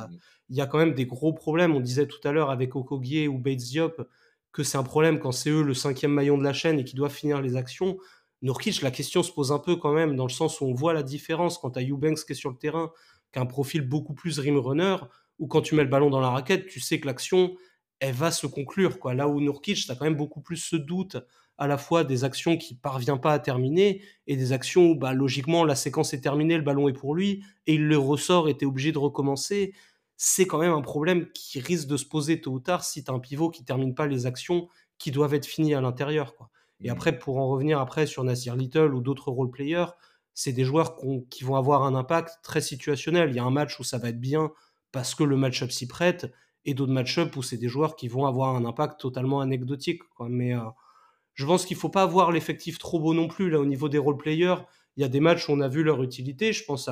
Il y a quand même des gros problèmes. On disait tout à l'heure avec Okogie ou Bates Diop que c'est un problème quand c'est eux le 5e maillon de la chaîne et qui doivent finir les actions. Nurkic, la question se pose un peu quand même, dans le sens où on voit la différence quand tu as Eubanks qui est sur le terrain, qui a un profil beaucoup plus rim runner, ou quand tu mets le ballon dans la raquette, tu sais que l'action, elle va se conclure, quoi. Là où Nurkic, tu as quand même beaucoup plus ce doute à la fois des actions qui parvient pas à terminer et des actions où bah, logiquement la séquence est terminée, le ballon est pour lui et il le ressort et tu es obligé de recommencer. C'est quand même un problème qui risque de se poser tôt ou tard si tu as un pivot qui termine pas les actions qui doivent être finies à l'intérieur, quoi. Et après, pour en revenir après sur Nasir Little ou d'autres role players, c'est des joueurs qui vont avoir un impact très situationnel. Il y a un match où ça va être bien parce que le match-up s'y prête, et d'autres match-up où c'est des joueurs qui vont avoir un impact totalement anecdotique, quoi. Mais je pense qu'il ne faut pas avoir l'effectif trop beau non plus. Là, au niveau des role-players, il y a des matchs où on a vu leur utilité. Je pense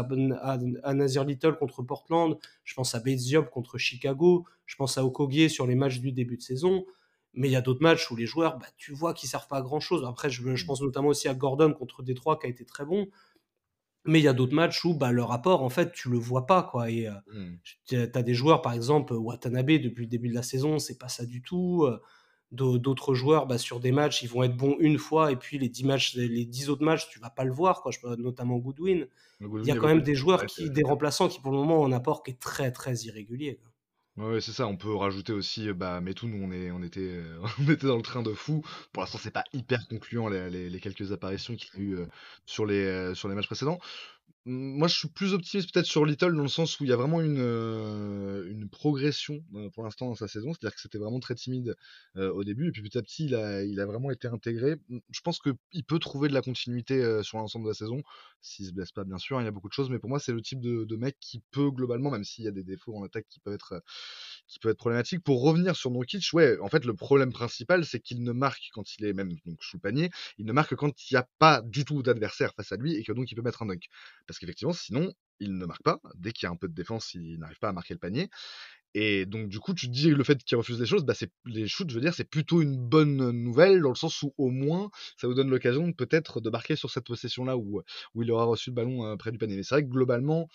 à Nasir Little contre Portland, je pense à Bates Diop contre Chicago, je pense à Okogie sur les matchs du début de saison. Mais il y a d'autres matchs où les joueurs, bah, tu vois qu'ils ne servent pas à grand-chose. Après, je pense notamment aussi à Gordon contre Détroit qui a été très bon. Mais il y a d'autres matchs où bah, leur apport, en fait, tu le vois pas, quoi. Et tu as des joueurs, par exemple, Watanabe, depuis le début de la saison, c'est pas ça du tout. D'autres joueurs, bah, sur des matchs, ils vont être bons une fois, et puis les 10 autres matchs, tu vas pas le voir, quoi. Je peux notamment Goodwin. Il y a quand même des joueurs, des remplaçants qui, pour le moment, ont un apport qui est très, très irrégulier, quoi. Ouais, c'est ça, on peut rajouter aussi, Metou, nous on était, on était dans le train de fou. Pour l'instant, c'est pas hyper concluant les quelques apparitions qu'il y a eu sur les matchs précédents. Moi, je suis plus optimiste peut-être sur Little dans le sens où il y a vraiment une progression pour l'instant dans sa saison. C'est-à-dire que c'était vraiment très timide au début et puis petit à petit, il a vraiment été intégré. Je pense qu'il peut trouver de la continuité sur l'ensemble de la saison, s'il se blesse pas bien sûr, hein, il y a beaucoup de choses, mais pour moi, c'est le type de mec qui peut globalement, même s'il y a des défauts en attaque qui peuvent être problématiques. Pour revenir sur Nurkic, ouais, en fait, le problème principal, c'est qu'il ne marque quand il est même donc, sous le panier, il ne marque que quand il n'y a pas du tout d'adversaire face à lui et que donc il peut mettre un dunk. Parce qu'effectivement, sinon, il ne marque pas. Dès qu'il y a un peu de défense, il n'arrive pas à marquer le panier. Et donc, du coup, tu te dis le fait qu'il refuse les choses, bah, les shoots, je veux dire, c'est plutôt une bonne nouvelle, dans le sens où au moins, ça vous donne l'occasion peut-être de marquer sur cette possession-là où il aura reçu le ballon près du panier. Mais c'est vrai que globalement,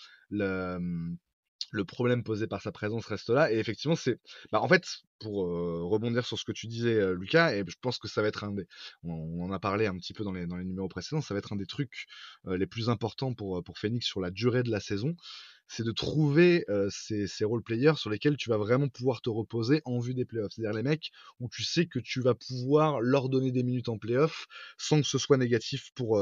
le problème posé par sa présence reste là. Et effectivement, en fait, pour rebondir sur ce que tu disais, Lucas, et je pense que ça va être on en a parlé un petit peu dans les numéros précédents, ça va être un des trucs les plus importants pour Phoenix sur la durée de la saison. C'est de trouver ces role-players sur lesquels tu vas vraiment pouvoir te reposer en vue des playoffs. C'est-à-dire les mecs où tu sais que tu vas pouvoir leur donner des minutes en playoffs sans que ce soit négatif pour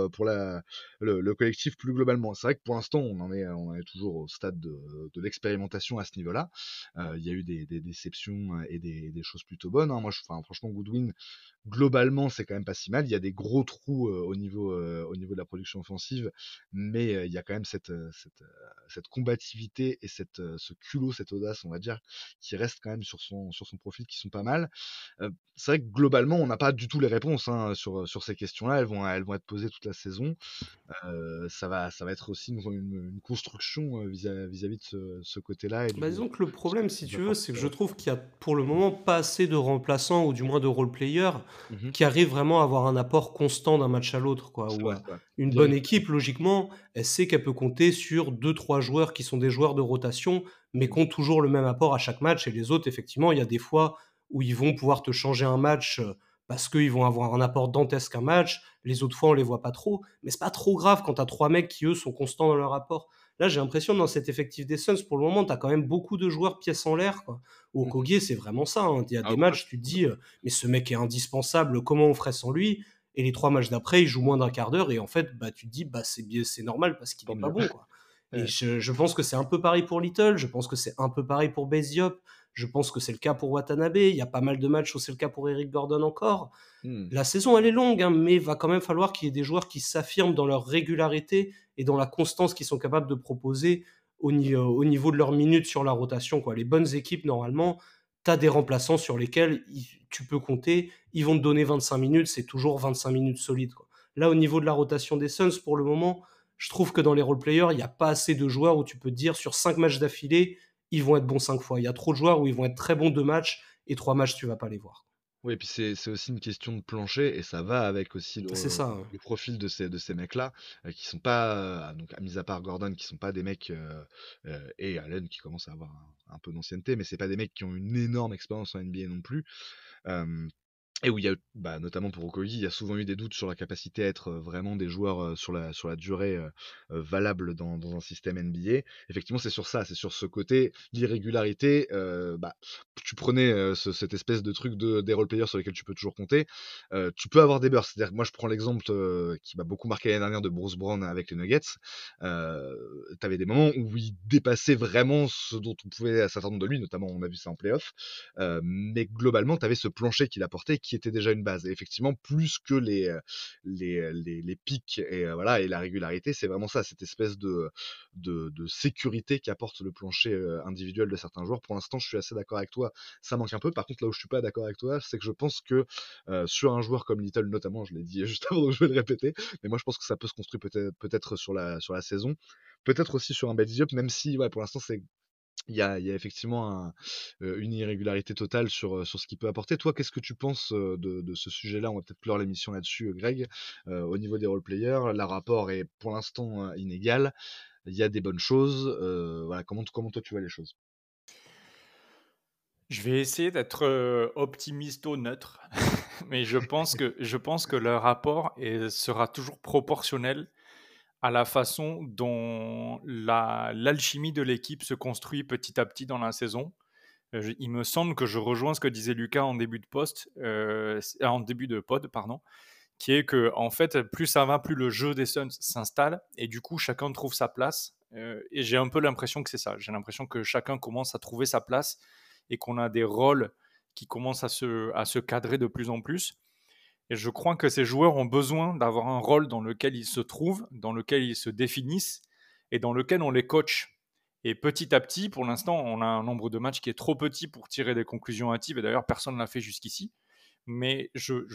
le collectif plus globalement. C'est vrai que pour l'instant, on en est toujours au stade de l'expérimentation à ce niveau-là. Il y a eu des déceptions et des choses plutôt bonnes, hein. Moi, franchement, Goodwin, globalement, c'est quand même pas si mal. Il y a des gros trous au niveau de la production offensive, mais il y a quand même cette combativité et ce culot, cette audace, on va dire, qui reste quand même sur son profil, qui sont pas mal. C'est vrai que globalement, on n'a pas du tout les réponses sur ces questions-là. Elles vont être posées toute la saison. Ça va être aussi une construction vis-à-vis de ce côté-là et Bah, du disons que le problème, si qu'ils tu veux, apportent. c'est que je trouve qu'il y a pour le moment pas assez de remplaçants ou du moins de role-players Mhm. qui arrivent vraiment à avoir un apport constant d'un match à l'autre, quoi. C'est Ou vrai, c'est vrai. une bonne Direct. équipe, logiquement, elle sait qu'elle peut compter sur 2-3 joueurs qui sont des joueurs de rotation, mais qui ont toujours le même apport à chaque match. Et les autres, effectivement, il y a des fois où ils vont pouvoir te changer un match parce qu'ils vont avoir un apport dantesque un match. Les autres fois, on les voit pas trop. Mais c'est pas trop grave quand tu as 3 mecs qui, eux, sont constants dans leur apport. Là, j'ai l'impression, dans cet effectif des Suns, pour le moment, tu as quand même beaucoup de joueurs pièces en l'air, quoi. Au Mhm. Okogie, c'est vraiment ça, hein. Il y a Ah, des matchs, tu te dis, mais ce mec est indispensable, comment on ferait sans lui? Et les 3 matchs d'après, il joue moins d'un quart d'heure, et en fait, bah, tu te dis, bah, c'est normal parce qu'il tant n'est pas mieux. bon, quoi. Et Ouais. je pense que c'est un peu pareil pour Little, je pense que c'est un peu pareil pour Base Diop, je pense que c'est le cas pour Watanabe, il y a pas mal de matchs où c'est le cas pour Eric Gordon encore. Hmm. La saison, elle est longue, hein, mais il va quand même falloir qu'il y ait des joueurs qui s'affirment dans leur régularité et dans la constance qu'ils sont capables de proposer au niveau de leurs minutes sur la rotation, quoi. Les bonnes équipes, normalement, tu as des remplaçants sur lesquels tu peux compter. Ils vont te donner 25 minutes, c'est toujours 25 minutes solides, quoi. Là, au niveau de la rotation des Suns, pour le moment, je trouve que dans les role-players, il n'y a pas assez de joueurs où tu peux te dire sur 5 matchs d'affilée, ils vont être bons 5 fois. Il y a trop de joueurs où ils vont être très bons 2 matchs et 3 matchs, tu vas pas les voir. Oui, et puis c'est aussi une question de plancher, et ça va avec aussi C'est ça, hein. le profil de ces mecs-là, qui sont pas, donc, mis à part Gordon, qui sont pas des mecs, et Allen qui commence à avoir un peu d'ancienneté, mais c'est pas des mecs qui ont une énorme expérience en NBA non plus. Euh, Et où il y a, notamment pour Okogie, il y a souvent eu des doutes sur la capacité à être vraiment des joueurs sur la durée valable dans un système NBA. Effectivement, c'est sur ça, c'est sur ce côté, l'irrégularité. Tu prenais cette espèce de truc des role-players sur lesquels tu peux toujours compter. Tu peux avoir des bursts. C'est-à-dire que moi, je prends l'exemple qui m'a beaucoup marqué l'année dernière de Bruce Brown avec les Nuggets. Tu avais des moments où il dépassait vraiment ce dont on pouvait s'attendre de lui, notamment on a vu ça en playoff. Mais globalement, tu avais ce plancher qu'il apportait qui était déjà une base. Et effectivement, plus que les pics et, voilà, et la régularité, c'est vraiment ça, cette espèce de sécurité qu'apporte le plancher individuel de certains joueurs. Pour l'instant, je suis assez d'accord avec toi, ça manque un peu. Par contre, là où je suis pas d'accord avec toi, c'est que je pense que sur un joueur comme Little, notamment, je l'ai dit juste avant, donc je vais le répéter, mais moi je pense que ça peut se construire peut-être sur sur la saison. Peut-être aussi sur un Bad Diop, même si ouais, pour l'instant il y a effectivement une irrégularité totale sur ce qu'il peut apporter. Toi, qu'est-ce que tu penses de ce sujet-là? On va peut-être clore l'émission là-dessus, Greg. Au niveau des role-players, le rapport est pour l'instant inégal. Il y a des bonnes choses. Voilà, comment toi tu vois les choses? Je vais essayer d'être optimisto-neutre, mais je pense que le rapport sera toujours proportionnel à la façon dont l'alchimie de l'équipe se construit petit à petit dans la saison. Il me semble que je rejoins ce que disait Lucas en début de pod, pardon, qui est que en fait, plus ça va, plus le jeu des Suns s'installe, et du coup, chacun trouve sa place. Et j'ai un peu l'impression que c'est ça. J'ai l'impression que chacun commence à trouver sa place et qu'on a des rôles qui commencent à se cadrer de plus en plus. Et je crois que ces joueurs ont besoin d'avoir un rôle dans lequel ils se trouvent, dans lequel ils se définissent et dans lequel on les coach. Et petit à petit, pour l'instant, on a un nombre de matchs qui est trop petit pour tirer des conclusions hâtives. Et d'ailleurs, personne ne l'a fait jusqu'ici. Mais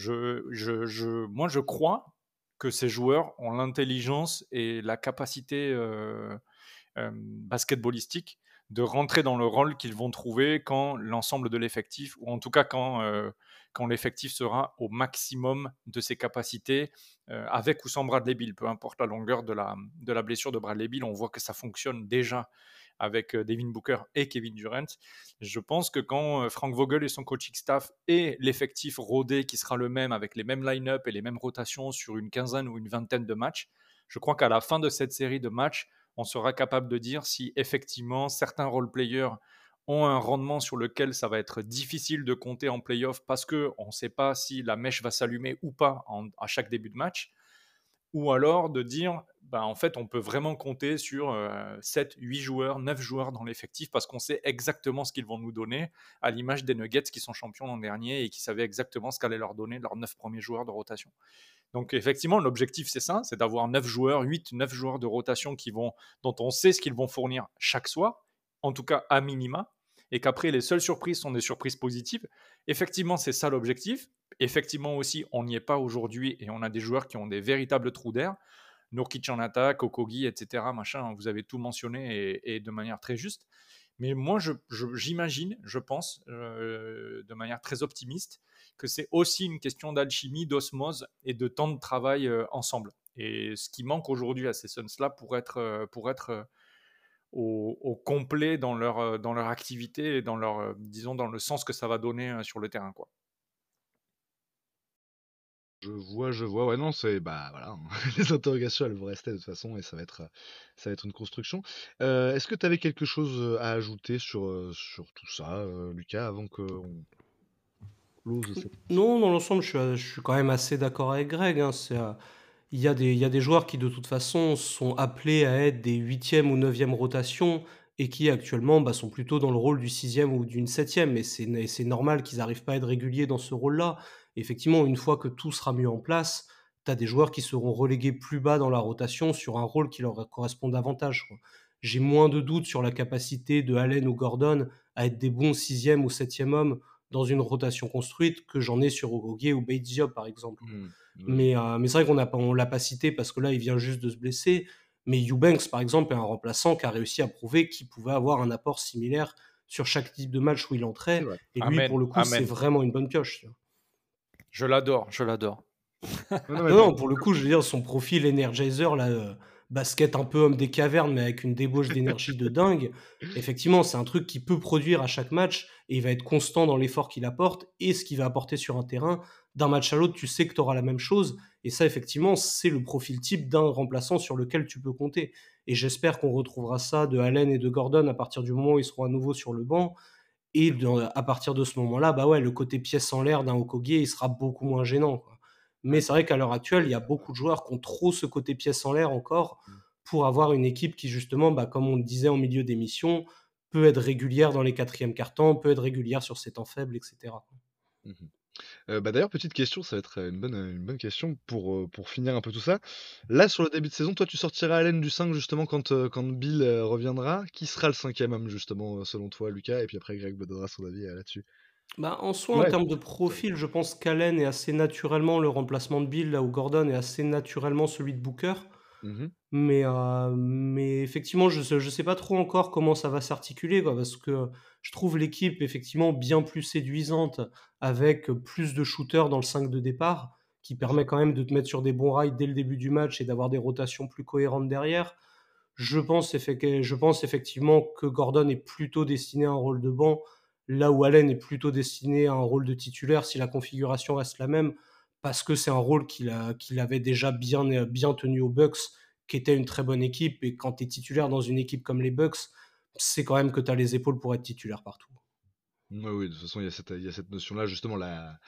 moi, je crois que ces joueurs ont l'intelligence et la capacité basketballistique de rentrer dans le rôle qu'ils vont trouver quand l'ensemble de l'effectif, ou en tout cas quand l'effectif sera au maximum de ses capacités, avec ou sans Bradley Beal, peu importe la longueur de la blessure de Bradley Beal, on voit que ça fonctionne déjà avec Devin Booker et Kevin Durant. Je pense que quand Frank Vogel et son coaching staff et l'effectif rodé qui sera le même, avec les mêmes line-up et les mêmes rotations sur une quinzaine ou une vingtaine de matchs, je crois qu'à la fin de cette série de matchs, on sera capable de dire si effectivement certains role-players ont un rendement sur lequel ça va être difficile de compter en playoff parce qu'on ne sait pas si la mèche va s'allumer ou pas à chaque début de match, ou alors de dire en fait on peut vraiment compter sur 7, 8 joueurs, 9 joueurs dans l'effectif parce qu'on sait exactement ce qu'ils vont nous donner, à l'image des Nuggets qui sont champions l'an dernier et qui savaient exactement ce qu'allait leur donner leurs 9 premiers joueurs de rotation. Donc effectivement, l'objectif c'est ça, c'est d'avoir 9 joueurs, 8, 9 joueurs de rotation dont on sait ce qu'ils vont fournir chaque soir, en tout cas à minima, et qu'après les seules surprises sont des surprises positives. Effectivement, c'est ça l'objectif. Effectivement aussi, on n'y est pas aujourd'hui et on a des joueurs qui ont des véritables trous d'air. Nurkic en attaque, Okogie, etc. Machin, vous avez tout mentionné et de manière très juste. Mais moi, j'imagine, je pense, de manière très optimiste, que c'est aussi une question d'alchimie, d'osmose et de temps de travail ensemble. Et ce qui manque aujourd'hui à ces Suns-là pour être au complet dans leur activité et dans disons, dans le sens que ça va donner sur le terrain, quoi. Je vois. Ouais, non, c'est voilà, hein. Les interrogations, elles vont rester de toute façon et ça va être une construction. Est-ce que tu avais quelque chose à ajouter sur tout ça, Lucas, avant qu'on close cette... Non, dans l'ensemble, je suis quand même assez d'accord avec Greg, hein. Il y a des joueurs qui, de toute façon, sont appelés à être des 8e ou 9e rotations et qui, actuellement, sont plutôt dans le rôle du 6e ou d'une 7e. Et c'est normal qu'ils n'arrivent pas à être réguliers dans ce rôle-là. Effectivement, une fois que tout sera mis en place, tu as des joueurs qui seront relégués plus bas dans la rotation sur un rôle qui leur correspond davantage, quoi. J'ai moins de doutes sur la capacité de Allen ou Gordon à être des bons 6e ou 7e hommes dans une rotation construite que j'en ai sur Ogogie ou Bates Diop, par exemple. Oui. Mais c'est vrai qu'on l'a pas cité parce que là, il vient juste de se blesser. Mais Eubanks, par exemple, est un remplaçant qui a réussi à prouver qu'il pouvait avoir un apport similaire sur chaque type de match où il C'est entrait. vrai. Et lui, Amen, pour le coup, c'est amen. vraiment une bonne pioche, tu vois. Je l'adore. Non, mais Non, pour le coup, je veux dire, son profil Energizer, là, basket un peu homme des cavernes, mais avec une débauche d'énergie de dingue, effectivement, c'est un truc qui peut produire à chaque match et il va être constant dans l'effort qu'il apporte et ce qu'il va apporter sur un terrain. D'un match à l'autre, tu sais que tu auras la même chose. Et ça, effectivement, c'est le profil type d'un remplaçant sur lequel tu peux compter. Et j'espère qu'on retrouvera ça de Allen et de Gordon à partir du moment où ils seront à nouveau sur le banc. Et à partir de ce moment-là, le côté pièce en l'air d'un Okogie, il sera beaucoup moins gênant, quoi. Mais c'est vrai qu'à l'heure actuelle, il y a beaucoup de joueurs qui ont trop ce côté pièce en l'air encore pour avoir une équipe qui, justement, comme on le disait en milieu d'émission, peut être régulière dans les quatrièmes cartons, peut être régulière sur ses temps faibles, etc. D'ailleurs, petite question, ça va être une bonne question pour finir un peu tout ça. Là, sur le début de saison, toi, tu sortiras Allen du 5 justement quand Bill reviendra. Qui sera le 5e homme justement selon toi, Lucas? Et puis après, Greg me donnera son avis là-dessus. En soi, en Ouais, termes de profil, je pense qu'Allen est assez naturellement le remplacement de Bill, là où Gordon est assez naturellement celui de Booker. Mhm. Mais effectivement, je sais pas trop encore comment ça va s'articuler, quoi, parce que je trouve l'équipe effectivement bien plus séduisante avec plus de shooters dans le 5 de départ, qui permet quand même de te mettre sur des bons rails dès le début du match et d'avoir des rotations plus cohérentes derrière. Je pense effectivement que Gordon est plutôt destiné à un rôle de banc, là où Allen est plutôt destiné à un rôle de titulaire si la configuration reste la même, parce que c'est un rôle qu'il avait déjà bien tenu aux Bucks, qui était une très bonne équipe. Et quand tu es titulaire dans une équipe comme les Bucks, c'est quand même que tu as les épaules pour être titulaire partout. Oui, de toute façon, il y a cette notion-là, justement,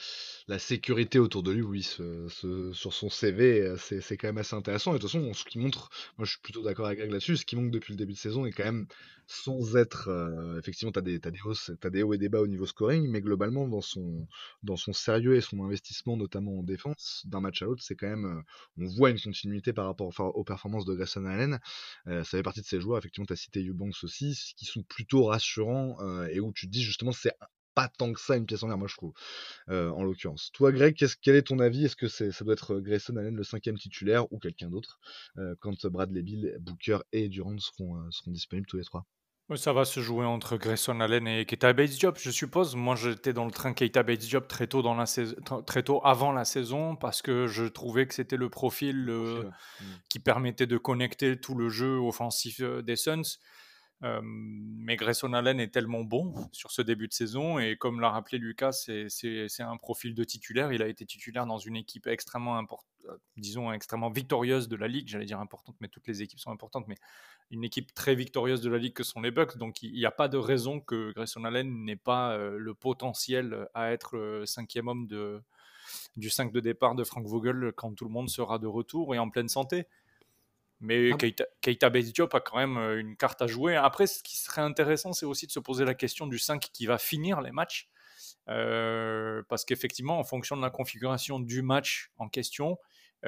la sécurité autour de lui, oui, sur son CV, c'est quand même assez intéressant. Et de toute façon, ce qui montre, moi je suis plutôt d'accord avec Greg là-dessus, ce qui montre depuis le début de saison est quand même, sans être, effectivement, t'as des hauts et des bas au niveau scoring, mais globalement, dans son sérieux et son investissement, notamment en défense, d'un match à l'autre, c'est quand même, on voit une continuité par rapport aux performances de Grayson Allen. Ça fait partie de ces joueurs, effectivement, tu as cité Eubanks aussi, qui sont plutôt rassurants et où tu te dis justement, c'est pas tant que ça une pièce en l'air, moi je trouve, en l'occurrence. Toi, Greg, quel est ton avis? Est-ce que ça doit être Grayson Allen le 5e titulaire ou quelqu'un d'autre quand Bradley Beal, Booker et Durant seront disponibles tous les trois? Ouais, ça va se jouer entre Grayson Allen et Keita Bates-Diop, je suppose. Moi, j'étais dans le train Keita Bates-Diop très tôt dans la saison, très tôt avant la saison, parce que je trouvais que c'était le profil Ouais. qui permettait de connecter tout le jeu offensif des Suns. Mais Grayson Allen est tellement bon sur ce début de saison, et comme l'a rappelé Lucas, c'est un profil de titulaire. Il a été titulaire dans une équipe extrêmement disons extrêmement victorieuse de la ligue. J'allais dire importante, mais toutes les équipes sont importantes, mais une équipe très victorieuse de la ligue que sont les Bucks. Donc il n'y a pas de raison que Grayson Allen n'ait pas le potentiel à être le 5e homme du 5 de départ de Frank Vogel quand tout le monde sera de retour et en pleine santé. Mais Keita Bates-Diop a quand même une carte à jouer. Après, ce qui serait intéressant, c'est aussi de se poser la question du 5 qui va finir les matchs. Parce qu'effectivement, en fonction de la configuration du match en question,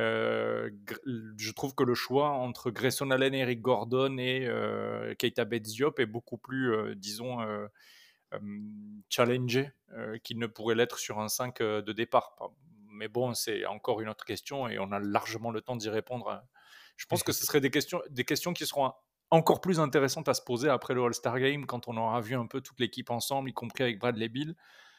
je trouve que le choix entre Grayson Allen, Eric Gordon et Keita Bates-Diop est beaucoup plus, disons, challengé qu'il ne pourrait l'être sur un 5 de départ. Mais bon, c'est encore une autre question et on a largement le temps d'y répondre. Je pense que ce seraient des questions qui seront encore plus intéressantes à se poser après le All-Star Game, quand on aura vu un peu toute l'équipe ensemble, y compris avec Bradley Beal.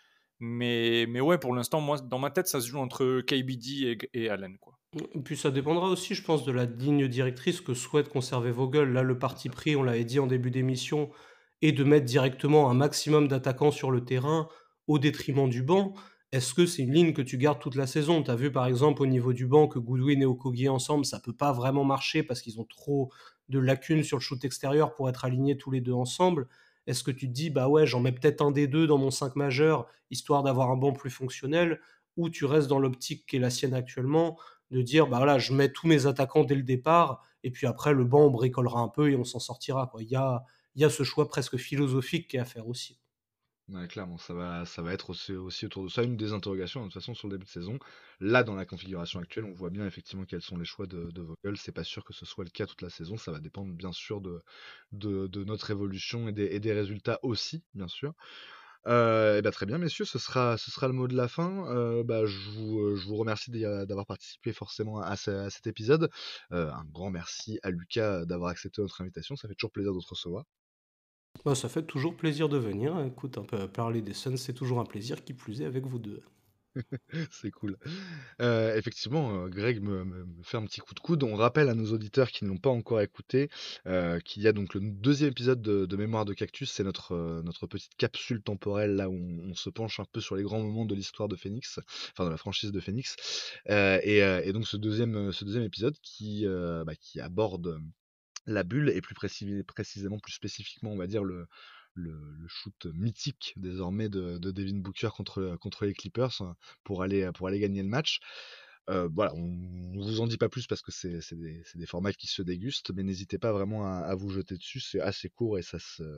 Mais ouais, pour l'instant, moi, dans ma tête, ça se joue entre KBD et Allen, quoi. Et puis ça dépendra aussi, je pense, de la ligne directrice que souhaite conserver Vogel. Là, le parti pris, on l'avait dit en début d'émission, est de mettre directement un maximum d'attaquants sur le terrain au détriment du banc. Est-ce que c'est une ligne que tu gardes toute la saison? Tu as vu par exemple au niveau du banc que Goodwin et Okogie ensemble, ça peut pas vraiment marcher parce qu'ils ont trop de lacunes sur le shoot extérieur pour être alignés tous les deux ensemble. Est-ce que tu te dis, bah ouais, j'en mets peut-être un des deux dans mon 5 majeur, histoire d'avoir un banc plus fonctionnel, ou tu restes dans l'optique qui est la sienne actuellement, de dire, bah voilà, je mets tous mes attaquants dès le départ, et puis après, le banc, on bricolera un peu et on s'en sortira, quoi. Il y a ce choix presque philosophique qui est à faire aussi. Ouais, clairement, ça va être aussi autour de ça une des interrogations, de toute façon, sur le début de saison. Là, dans la configuration actuelle, on voit bien effectivement quels sont les choix de Vogel. C'est pas sûr que ce soit le cas toute la saison. Ça va dépendre, bien sûr, de notre évolution et des résultats aussi, bien sûr. Et bah, très bien, messieurs, ce sera le mot de la fin. Bah, je vous remercie d'avoir participé forcément à cet épisode. Un grand merci à Lucas d'avoir accepté notre invitation. Ça fait toujours plaisir de te recevoir. Bah, ça fait toujours plaisir de venir. Écoute, un peu parler des Suns, c'est toujours un plaisir, qui plus est avec vous deux. C'est cool. Effectivement, Greg me fait un petit coup de coude. On rappelle à nos auditeurs qui ne l'ont pas encore écouté qu'il y a donc le 2e épisode de Mémoire de Cactus. C'est notre petite capsule temporelle là où on se penche un peu sur les grands moments de l'histoire de Phoenix, enfin de la franchise de Phoenix. Et donc ce deuxième épisode qui aborde la bulle et précisément, plus spécifiquement, on va dire le shoot mythique désormais de Devin Booker contre les Clippers pour aller gagner le match. Voilà, on ne vous en dit pas plus parce que c'est des formats qui se dégustent, mais n'hésitez pas vraiment à vous jeter dessus. C'est assez court et ça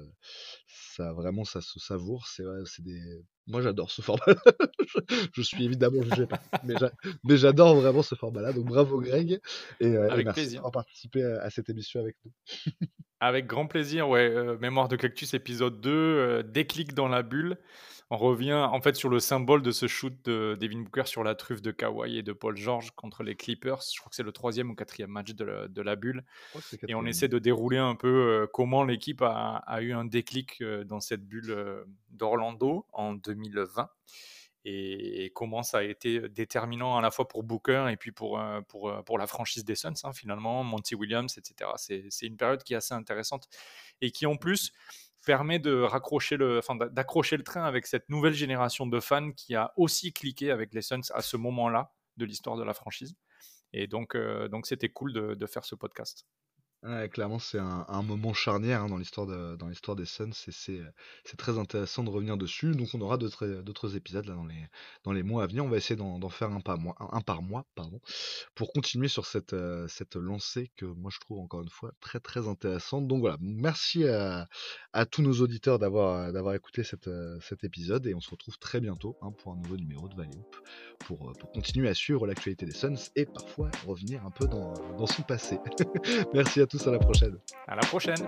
se savoure. Moi, j'adore ce format. Je suis évidemment jugé par, mais j'adore vraiment ce format-là. Donc bravo Greg et Avec merci plaisir. d'avoir participé à cette émission avec nous. Avec grand plaisir, ouais. Mémoire de Cactus épisode 2, déclic dans la bulle. On revient en fait sur le symbole de ce shoot de Devin Booker sur la truffe de Kawhi et de Paul George contre les Clippers. Je crois que c'est le 3e ou 4e match de la bulle. Je crois que c'est Et on 4e. essaie de dérouler un peu comment l'équipe a eu un déclic dans cette bulle d'Orlando en 2020. Et comment ça a été déterminant à la fois pour Booker et puis pour la franchise des Suns, hein, finalement, Monty Williams, etc. C'est une période qui est assez intéressante et qui, en plus, permet d'accrocher le train avec cette nouvelle génération de fans qui a aussi cliqué avec les Suns à ce moment-là de l'histoire de la franchise. Et donc c'était cool de faire ce podcast. Ouais, clairement, c'est un moment charnière dans dans l'histoire des Suns et c'est très intéressant de revenir dessus. Donc, on aura d'autres épisodes là, dans les mois à venir. On va essayer d'en faire un par mois, pardon, pour continuer sur cette lancée que moi je trouve encore une fois très très intéressante. Donc voilà, merci à tous nos auditeurs d'avoir écouté cet épisode et on se retrouve très bientôt pour un nouveau numéro de Valley Hoop pour continuer à suivre l'actualité des Suns et parfois revenir un peu dans son passé. Merci à tous, à la prochaine. À la prochaine.